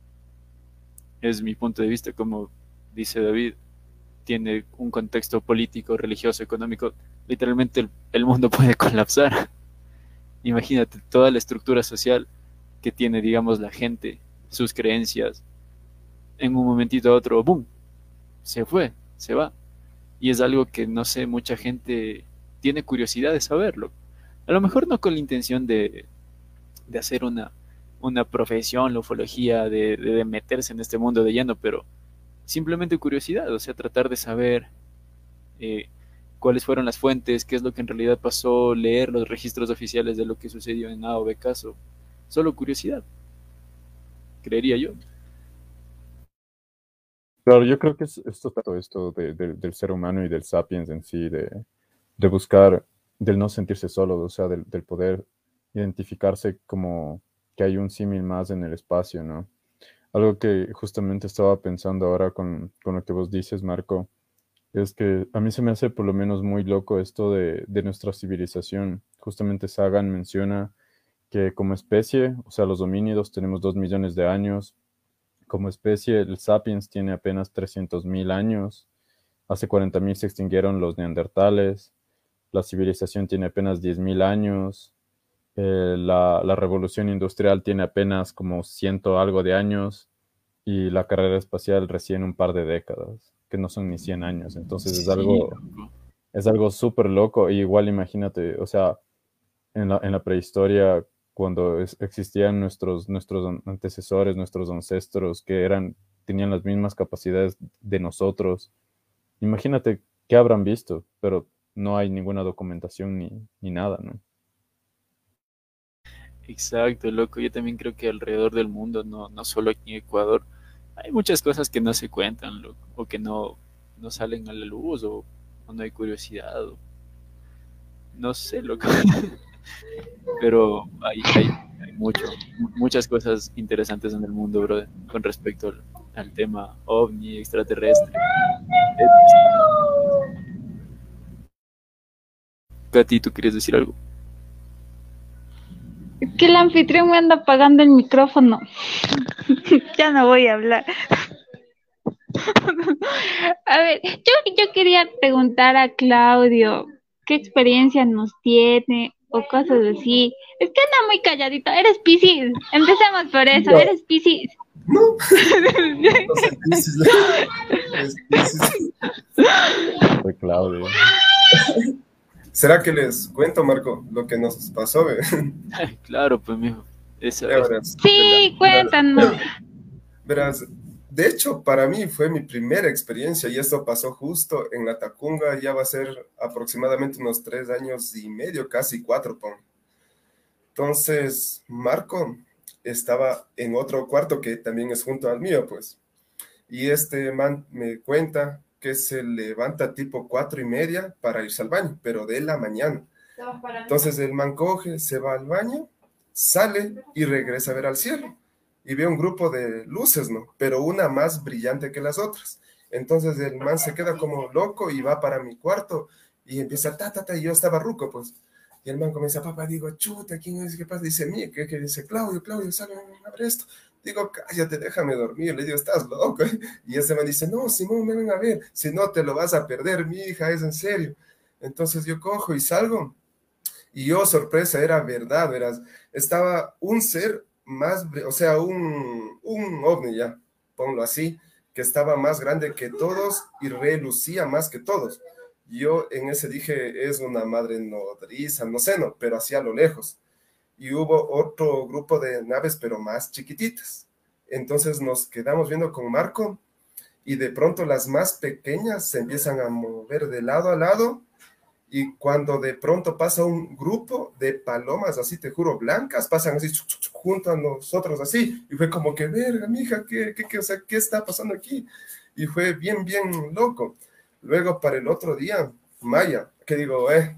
Es mi punto de vista, como dice David, tiene un contexto político, religioso, económico, literalmente el, el mundo puede colapsar. Imagínate toda la estructura social que tiene, digamos, la gente, sus creencias, en un momentito a otro, ¡boom!, se fue, se va. Y es algo que, no sé, mucha gente tiene curiosidad de saberlo. A lo mejor no con la intención de, de hacer una, una profesión, la ufología, de, de, de meterse en este mundo de lleno, pero simplemente curiosidad, o sea, tratar de saber eh, cuáles fueron las fuentes, qué es lo que en realidad pasó, leer los registros oficiales de lo que sucedió en A o B caso. Solo curiosidad, creería yo. Claro, yo creo que es, es todo esto de- de- del ser humano y del sapiens en sí, de, de buscar, del no sentirse solo, o sea, del, del poder identificarse como que hay un símil más en el espacio, ¿no? Algo que justamente estaba pensando ahora con, con lo que vos dices, Marco, es que a mí se me hace por lo menos muy loco esto de, de nuestra civilización. Justamente Sagan menciona que como especie, o sea, los homínidos tenemos dos millones de años. Como especie, el sapiens tiene apenas trescientos mil años. Hace cuarenta mil se extinguieron los neandertales. La civilización tiene apenas diez mil años. Eh, la, la revolución industrial tiene apenas como ciento algo de años. Y la carrera espacial recién un par de décadas, que no son ni cien años. Entonces es Sí, algo, es algo súper loco. Y igual imagínate, o sea, en la, en la prehistoria, cuando es- existían nuestros, nuestros an- antecesores, nuestros ancestros, que eran, tenían las mismas capacidades de nosotros, imagínate qué habrán visto, pero no hay ninguna documentación ni, ni nada, ¿no? exacto, loco. Yo también creo que alrededor del mundo, no, no solo aquí en Ecuador, hay muchas cosas que no se cuentan, loco, o que no, no salen a la luz, o, o no hay curiosidad, o no sé, loco. Pero hay, hay, hay mucho, muchas cosas interesantes en el mundo, brother, con respecto al, al tema ovni, extraterrestre. Katy, ¿tú quieres decir algo? Es que el anfitrión me anda apagando el micrófono. Ya no voy a hablar. A ver, yo, yo quería preguntar a Claudio qué experiencia nos tiene o cosas así. Es que anda muy calladito. Eres Piscis. Empecemos por eso. No. Eres Piscis. No, no soy Piscis, no. Es Piscis. Fue Claudio. ¿Será que les cuento, Marco, lo que nos pasó? Ve? Claro, pues, mijo. Esa, Ya esa- verás. Sí, cuéntanos. Verás, de hecho, para mí fue mi primera experiencia y esto pasó justo en la Tacunga, ya va a ser aproximadamente unos tres años y medio, casi cuatro, pon. Entonces, Marco estaba en otro cuarto que también es junto al mío, pues. Y este man me cuenta que se levanta tipo cuatro y media para irse al baño, pero de la mañana. Entonces el man coge, se va al baño, sale y regresa a ver al cielo. Y ve un grupo de luces, ¿no? Pero una más brillante que las otras. Entonces el man se queda como loco y va para mi cuarto y empieza, ta, ta, ta, y yo estaba ruco, pues. Y el man comienza, papá, digo, chuta, ¿quién es? ¿Qué pasa? Dice, mí, ¿qué? ¿Qué? Dice, Claudio, Claudio, sale, abre esto. Digo, cállate, déjame dormir. Le digo, estás loco. Y ese man dice, no, Simón, me ven a ver. Si no, te lo vas a perder, mi hija, es en serio. Entonces yo cojo y salgo. Y yo, sorpresa, era verdad, verás. Estaba un ser más, o sea, un, un ovni ya, ponlo así, que estaba más grande que todos y relucía más que todos. Yo en ese dije, es una madre nodriza, no sé, no, pero así a lo lejos. Y hubo otro grupo de naves, pero más chiquititas. Entonces nos quedamos viendo con Marco y de pronto las más pequeñas se empiezan a mover de lado a lado y cuando de pronto pasa un grupo de palomas, así te juro, blancas, pasan así junto a nosotros así, y fue como que, verga, mija, ¿qué, qué, qué, o sea, ¿qué está pasando aquí? Y fue bien, bien loco. Luego para el otro día, Maya, que digo, eh,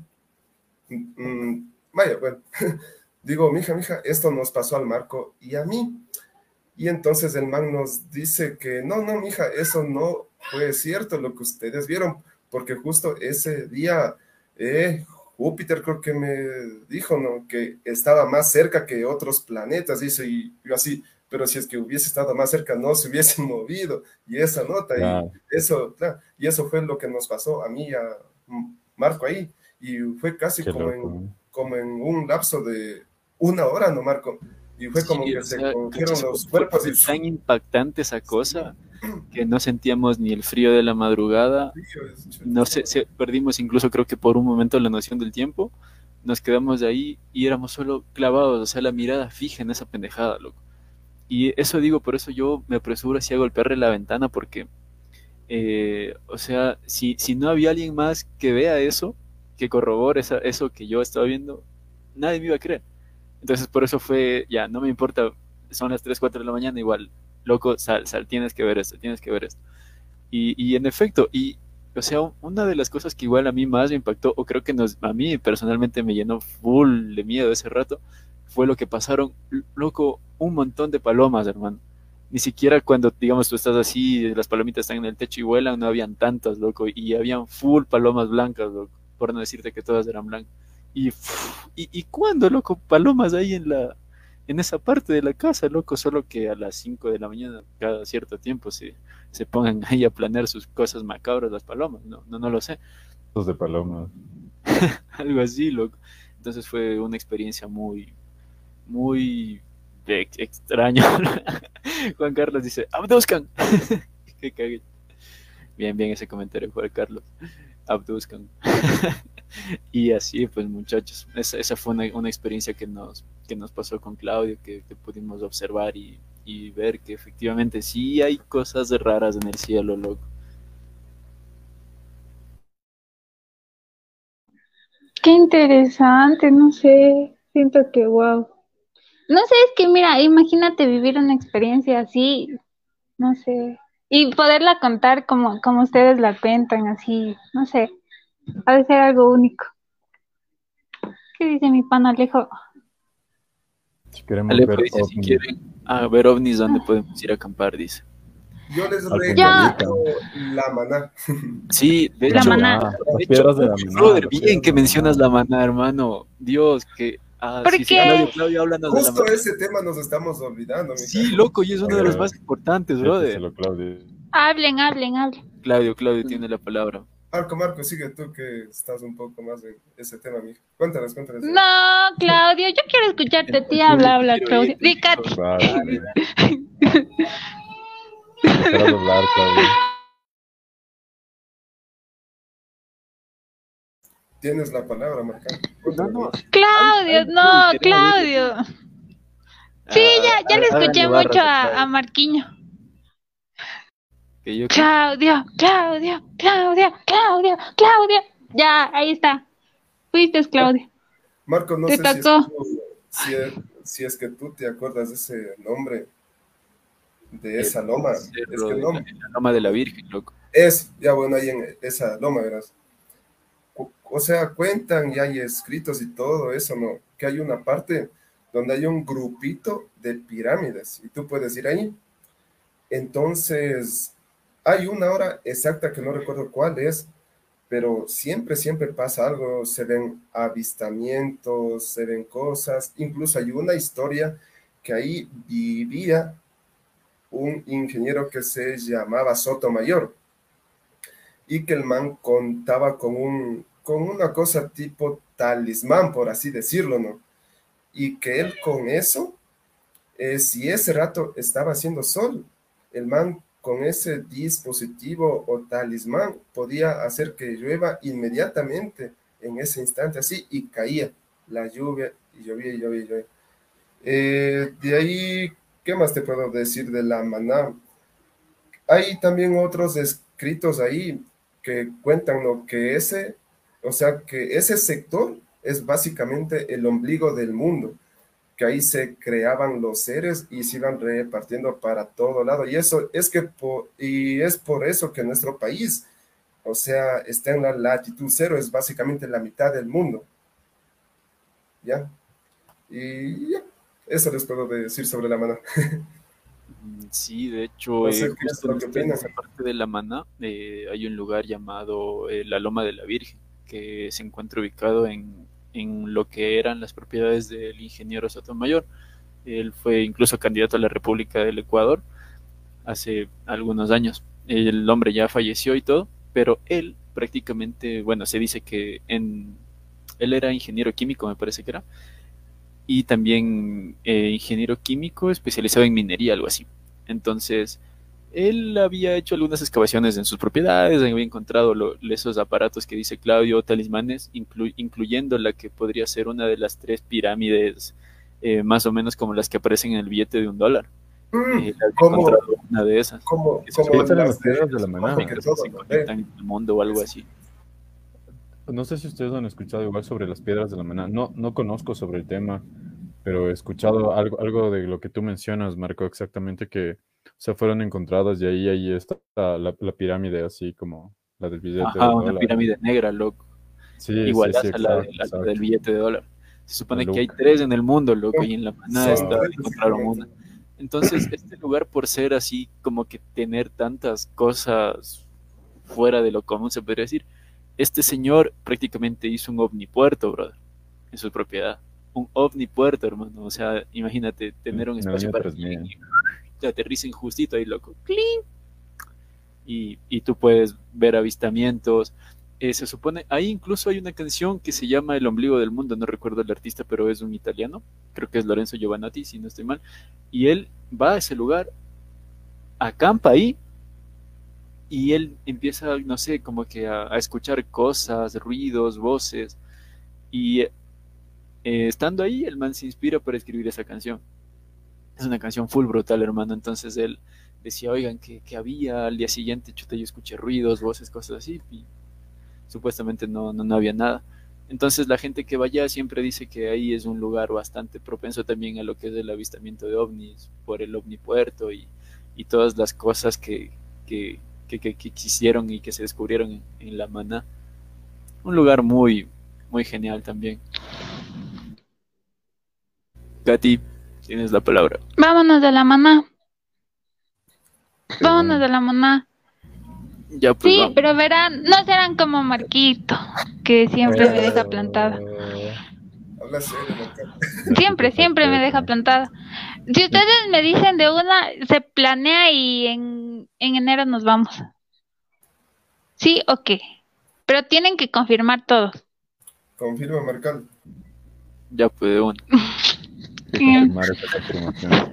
mm, Maya, bueno, digo, mija, mija, esto nos pasó al Marco y a mí. Y entonces el man nos dice que no, no, mija, eso no fue cierto lo que ustedes vieron, porque justo ese día eh, Júpiter creo que me dijo, ¿no? Que estaba más cerca que otros planetas, dice, y yo así, pero si es que hubiese estado más cerca no se hubiese movido, y esa nota, Claro. y eso, claro, y eso fue lo que nos pasó a mí, a Marco ahí, y fue casi Qué como loco. en, como en un lapso de una hora, ¿no, Marco? Y fue como Sí, que o se sea, cogieron cachas, los fue, cuerpos fue y tan impactante esa cosa que no sentíamos ni el frío de la madrugada, no sé, se, perdimos incluso creo que por un momento la noción del tiempo, nos quedamos de ahí y éramos solo clavados, o sea, la mirada fija en esa pendejada, loco. Y eso digo, por eso yo me apresuro así a golpearle la ventana, porque, eh, o sea, si, si no había alguien más que vea eso, que corrobore esa, eso que yo estaba viendo, nadie me iba a creer. Entonces por eso fue, ya, no me importa, son las tres cuatro de la mañana, igual, loco, sal, sal, tienes que ver esto, tienes que ver esto. Y, y en efecto, y, o sea, una de las cosas que igual a mí más me impactó, o creo que nos, a mí personalmente me llenó full de miedo ese rato, fue lo que pasaron, loco, un montón de palomas, hermano. Ni siquiera cuando, digamos, tú estás así, las palomitas están en el techo y vuelan, no habían tantas, loco, y habían full palomas blancas, loco, por no decirte que todas eran blancas. Y, y, y cuándo, loco, palomas ahí en la, en esa parte de la casa, loco, solo que a las cinco de la mañana, cada cierto tiempo, se, se pongan ahí a planear sus cosas macabras las palomas, no, no, no lo sé. Los de palomas. Algo así, loco. Entonces fue una experiencia muy, muy ex- extraña. Juan Carlos dice, abduzcan. Qué cague. Bien, bien ese comentario, Juan Carlos. Abduzcan. Y así, pues muchachos, esa, esa fue una, una experiencia que nos, que nos pasó con Claudio, que, que pudimos observar y, y ver que efectivamente sí hay cosas raras en el cielo, loco. Qué interesante, no sé, siento que wow. No sé, es que mira, imagínate vivir una experiencia así, no sé, y poderla contar como, como ustedes la cuentan, así, no sé, ha de ser algo único. ¿Qué dice mi pan Alejo? Si queremos Alejo ver dice, si ovnis, quieren a ver ovnis, ¿dónde podemos ir a acampar? Dice. Yo les Al recomiendo la maná. Sí, de La hecho, maná. Ah, de las hecho, piedras de la uy, maná. brother, las bien piedras que de la mencionas maná. la maná, hermano. Dios, que... Ah, sí, sí, Porque Claudio, Claudio, háblanos de la Justo maná. ese tema nos estamos olvidando, Sí, mija. loco, y es A uno de ver, a los ver, más importantes, brother. échaselo, Claudio. hablen, hablen, hablen. Claudio, Claudio tiene la palabra. Marco, Marco, sigue tú que estás un poco más en ese tema, mija. Cuéntanos, cuéntanos. No, Claudio, yo quiero escucharte a ti. El Habla, público habla, quiere Claudio. oírte, Di, Katy. listo. Dale, dale. Déjalas hablar, Claudio. Tienes la palabra, Marco. No, Cuéntanos, no. mija. Claudio, Al- al- no, queremos Claudio. Sí, Ah, ya, ya le ah, escuché háganle mucho barras a a, a Claudio. Marquiño. ¿Que yo qué? Claudio, Claudio, Claudio, Claudio, Claudio. Ya, ahí está. Fuiste, Claudio. Marco, no Te sé si es, tocó. tú- si, es, si es que tú te acuerdas de ese nombre, de El esa loma. Es cerro que de no, la, la loma de la Virgen, loco. es, ya bueno, ahí en esa loma, verás. O o sea, cuentan y hay escritos y todo eso, ¿no? Que hay una parte donde hay un grupito de pirámides y tú puedes ir ahí. Entonces, hay una hora exacta que no recuerdo cuál es, pero siempre, siempre pasa algo, se ven avistamientos, se ven cosas, incluso hay una historia que ahí vivía un ingeniero que se llamaba Sotomayor y que el man contaba con un, con una cosa tipo talismán, por así decirlo, ¿no? Y que él con eso, eh, si ese rato estaba haciendo sol, el man con ese dispositivo o talismán podía hacer que llueva inmediatamente en ese instante así y caía la lluvia y llovía y llovía y llovía. Eh, de ahí, ¿qué más te puedo decir de la maná? Hay también otros escritos ahí que cuentan lo que ese, o sea, que ese sector es básicamente el ombligo del mundo, que ahí se creaban los seres y se iban repartiendo para todo lado. Y eso es que, por, y es por eso que nuestro país, o sea, está en la latitud cero, es básicamente la mitad del mundo, ¿ya? Y ya, eso les puedo decir sobre la mano. Mm, Sí, de hecho, No eh, sé qué es justo en, lo que este- en opinan. esa parte de la Maná eh, hay un lugar llamado eh, la Loma de la Virgen, que se encuentra ubicado en, en lo que eran las propiedades del ingeniero Sotomayor. Él fue incluso candidato a la República del Ecuador hace algunos años. El hombre ya falleció y todo, pero él prácticamente, bueno, se dice que en, él era ingeniero químico, me parece que era, y también eh, ingeniero químico especializado en minería, algo así. Entonces, él había hecho algunas excavaciones en sus propiedades, había encontrado lo- esos aparatos que dice Claudio, talismanes, inclu- incluyendo la que podría ser una de las tres pirámides, eh, más o menos como las que aparecen en el billete de un dólar. Mm, Eh, había como, encontrado una de esas, como, que se como supone Piensan en las las de piedras de la maná. ojo que que todo se lo ve. conectan en el mundo o algo así. No sé si ustedes han escuchado igual sobre las piedras de la maná. No, no conozco sobre el tema, pero he escuchado algo, algo de lo que tú mencionas, Marco, exactamente que se fueron encontradas y ahí, ahí está la, la pirámide, así como la del billete Ajá, de una dólar. pirámide negra, loco. Sí, sí, sí, Igualaza a la, de- exacto, a la del exacto. billete de dólar. Se La supone que hay Luca. tres en el mundo, loco, Son, y en la maná son está, Wow. tres encontraron una. exactamente. Entonces, este lugar, por ser así, como que tener tantas cosas fuera de lo común, se podría decir, este señor prácticamente hizo un ovnipuerto, brother, en su propiedad. Un ovnipuerto, hermano. O sea, imagínate tener un En el espacio año para tres que mil. te aterricen justito ahí, loco. ¡Cling! Y, y tú puedes ver avistamientos. Eh, se supone, ahí incluso hay una canción que se llama El ombligo del mundo, no recuerdo el artista, pero es un italiano, creo que es Lorenzo Giovanotti, si no estoy mal, y él va a ese lugar, acampa ahí, y él empieza, no sé, como que a, a escuchar cosas, ruidos, voces, y eh, estando ahí, el man se inspira para escribir esa canción. Es una canción full brutal, hermano, entonces él decía, oigan, que, que había al día siguiente, chuta, yo escuché ruidos, voces, cosas así, y supuestamente no, no, no había nada. Entonces la gente que vaya siempre dice que ahí es un lugar bastante propenso también a lo que es el avistamiento de ovnis, por el ovnipuerto y, y todas las cosas que, que, que, que, que existieron y que se descubrieron en, en La Maná. Un lugar muy, muy genial también. Katy, tienes la palabra. Vámonos de la maná. Vámonos de la Moná. Ya pues Sí, vamos. pero verán, no serán como Marquito, que siempre me deja plantada. Habla serio, Marcal. Siempre, siempre me deja plantada. Si ustedes me dicen de una, se planea y en, en enero nos vamos. ¿Sí o qué? Pero tienen que confirmar todo. Confirma, Marcal. Ya pues de una. Que confirmar esa confirmación.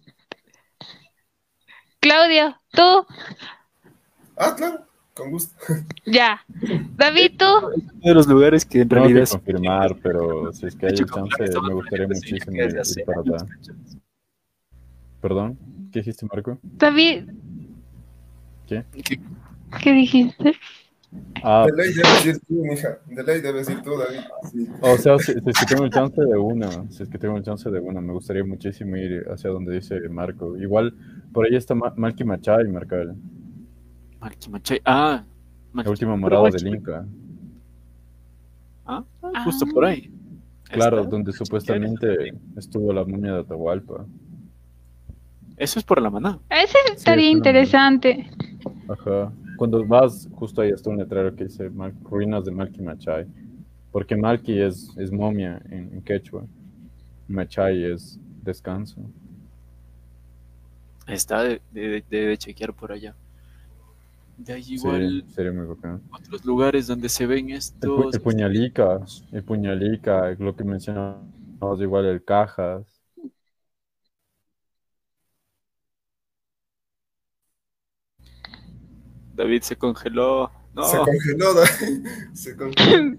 Claudio, tú, Ah, claro, con gusto. ya. David, tú. Uno de los lugares que en Tengo realidad que confirmar, pero si es que hay el chance, me gustaría muchísimo ir, ir para allá. Perdón, ¿qué dijiste, Marco? David, ¿Qué? ¿qué dijiste? Ah, De ley debes ir tú, mija. De ley debes ir tú, David. Sí. o sea, si, si es que tengo el chance de una, si es que tengo el chance de una, me gustaría muchísimo ir hacia donde dice Marco. Igual, por ahí está Ma- Malky Machay, Marcal, Malky Machay. Ah, la última morada del Inca. Ah, justo por ahí. Claro, Está. donde supuestamente estuvo la momia de Atahualpa. Eso es por la Maná. Ese estaría es una interesante. Ajá. Cuando vas, justo ahí está un letrero que dice Mal- ruinas de Malky Machay. Porque Malky es, es momia en, en quechua. Machay es descanso. Está de, de, de, de chequear por allá. De ahí igual Sí, sería muy bacán. otros lugares donde se ven El, pu- estos. el Puñalica, el Puñalica, lo que mencionamos, igual el Cajas. David se congeló. No. Se congeló, David. Se congeló.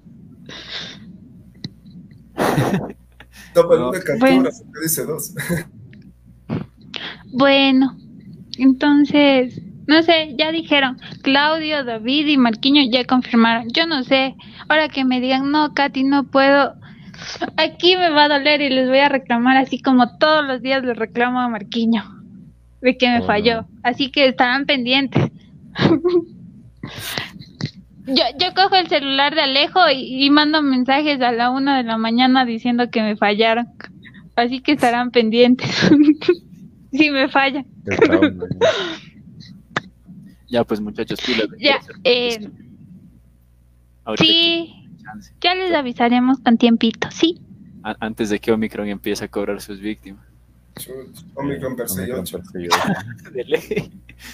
Toma No. una captura, Bueno. porque dice dos. Bueno, entonces, no sé, ya dijeron, Claudio, David y Marquiño ya confirmaron. Yo no sé, ahora que me digan, no, Katy, no puedo, aquí me va a doler y les voy a reclamar así como todos los días les reclamo a Marquiño de que me Oh, falló. no. Así que estarán pendientes. Yo, yo cojo el celular de Alejo y, y mando mensajes a la una de la mañana diciendo que me fallaron. Así que estarán pendientes. Si me fallan. El trauma, ¿no? Ya pues muchachos, pilas. Ya, eh, Ahorita sí, que- chance. ya les avisaremos con tiempito, sí. A- Antes de que Omicron empiece a cobrar sus víctimas. Chut, Omicron persiguió. Omicron persiguió. De ley.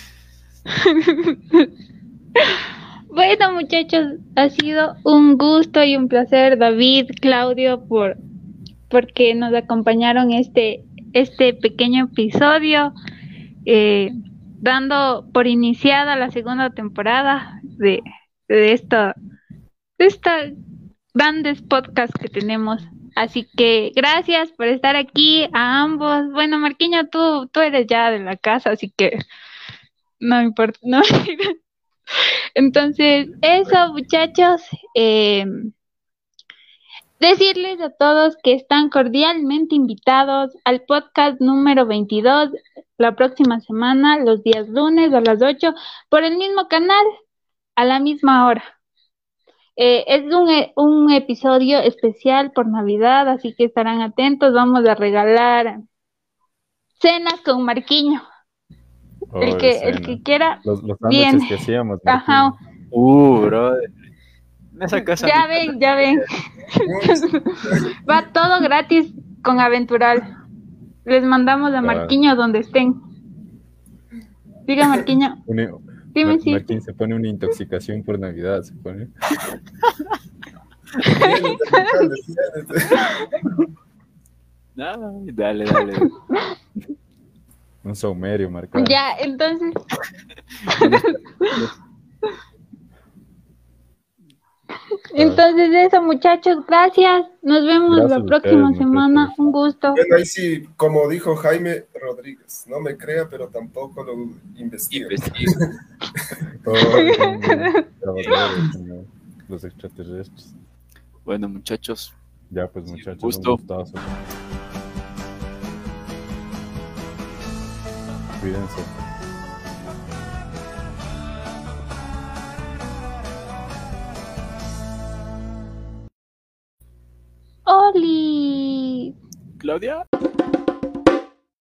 Bueno, muchachos, ha sido un gusto y un placer, David, Claudio, por porque nos acompañaron este este pequeño episodio, eh, dando por iniciada la segunda temporada de, de esta de esta grandes podcasts que tenemos. Así que gracias por estar aquí a ambos. Bueno, Marquiño, tú tú eres ya de la casa, así que no me importa, no. Entonces, eso, muchachos, eh, decirles a todos que están cordialmente invitados al podcast número veintidós la próxima semana, los días lunes a las ocho, por el mismo canal, a la misma hora. Eh, es un, un episodio especial por Navidad, así que estarán atentos. Vamos a regalar cenas con Marquiño. Oh, el, que, escena. el que quiera, Los, los bien. sándwiches que hacíamos. Ajá. Martín. Uh, brother. En esa casa. Ya ven, ya ven. Va todo gratis con Aventural. Les mandamos a Marquiño donde estén. Diga, Marquiño. Une- Dime Mar- si. Martín se pone una intoxicación por Navidad, se pone. No, dale, dale. Un saumerio marcado. Ya, entonces. Entonces eso, muchachos, gracias. Nos vemos Gracias la a próxima ustedes, semana. muchachos. Un gusto. Bueno, ahí sí, como dijo Jaime Rodríguez, no me crea, pero tampoco lo investiga. Investiga. Oh, no, trabajadores, señor. Los extraterrestres. Bueno, muchachos. Ya pues muchachos, gusto. un gustazo. Cuídense. Oli. Claudia.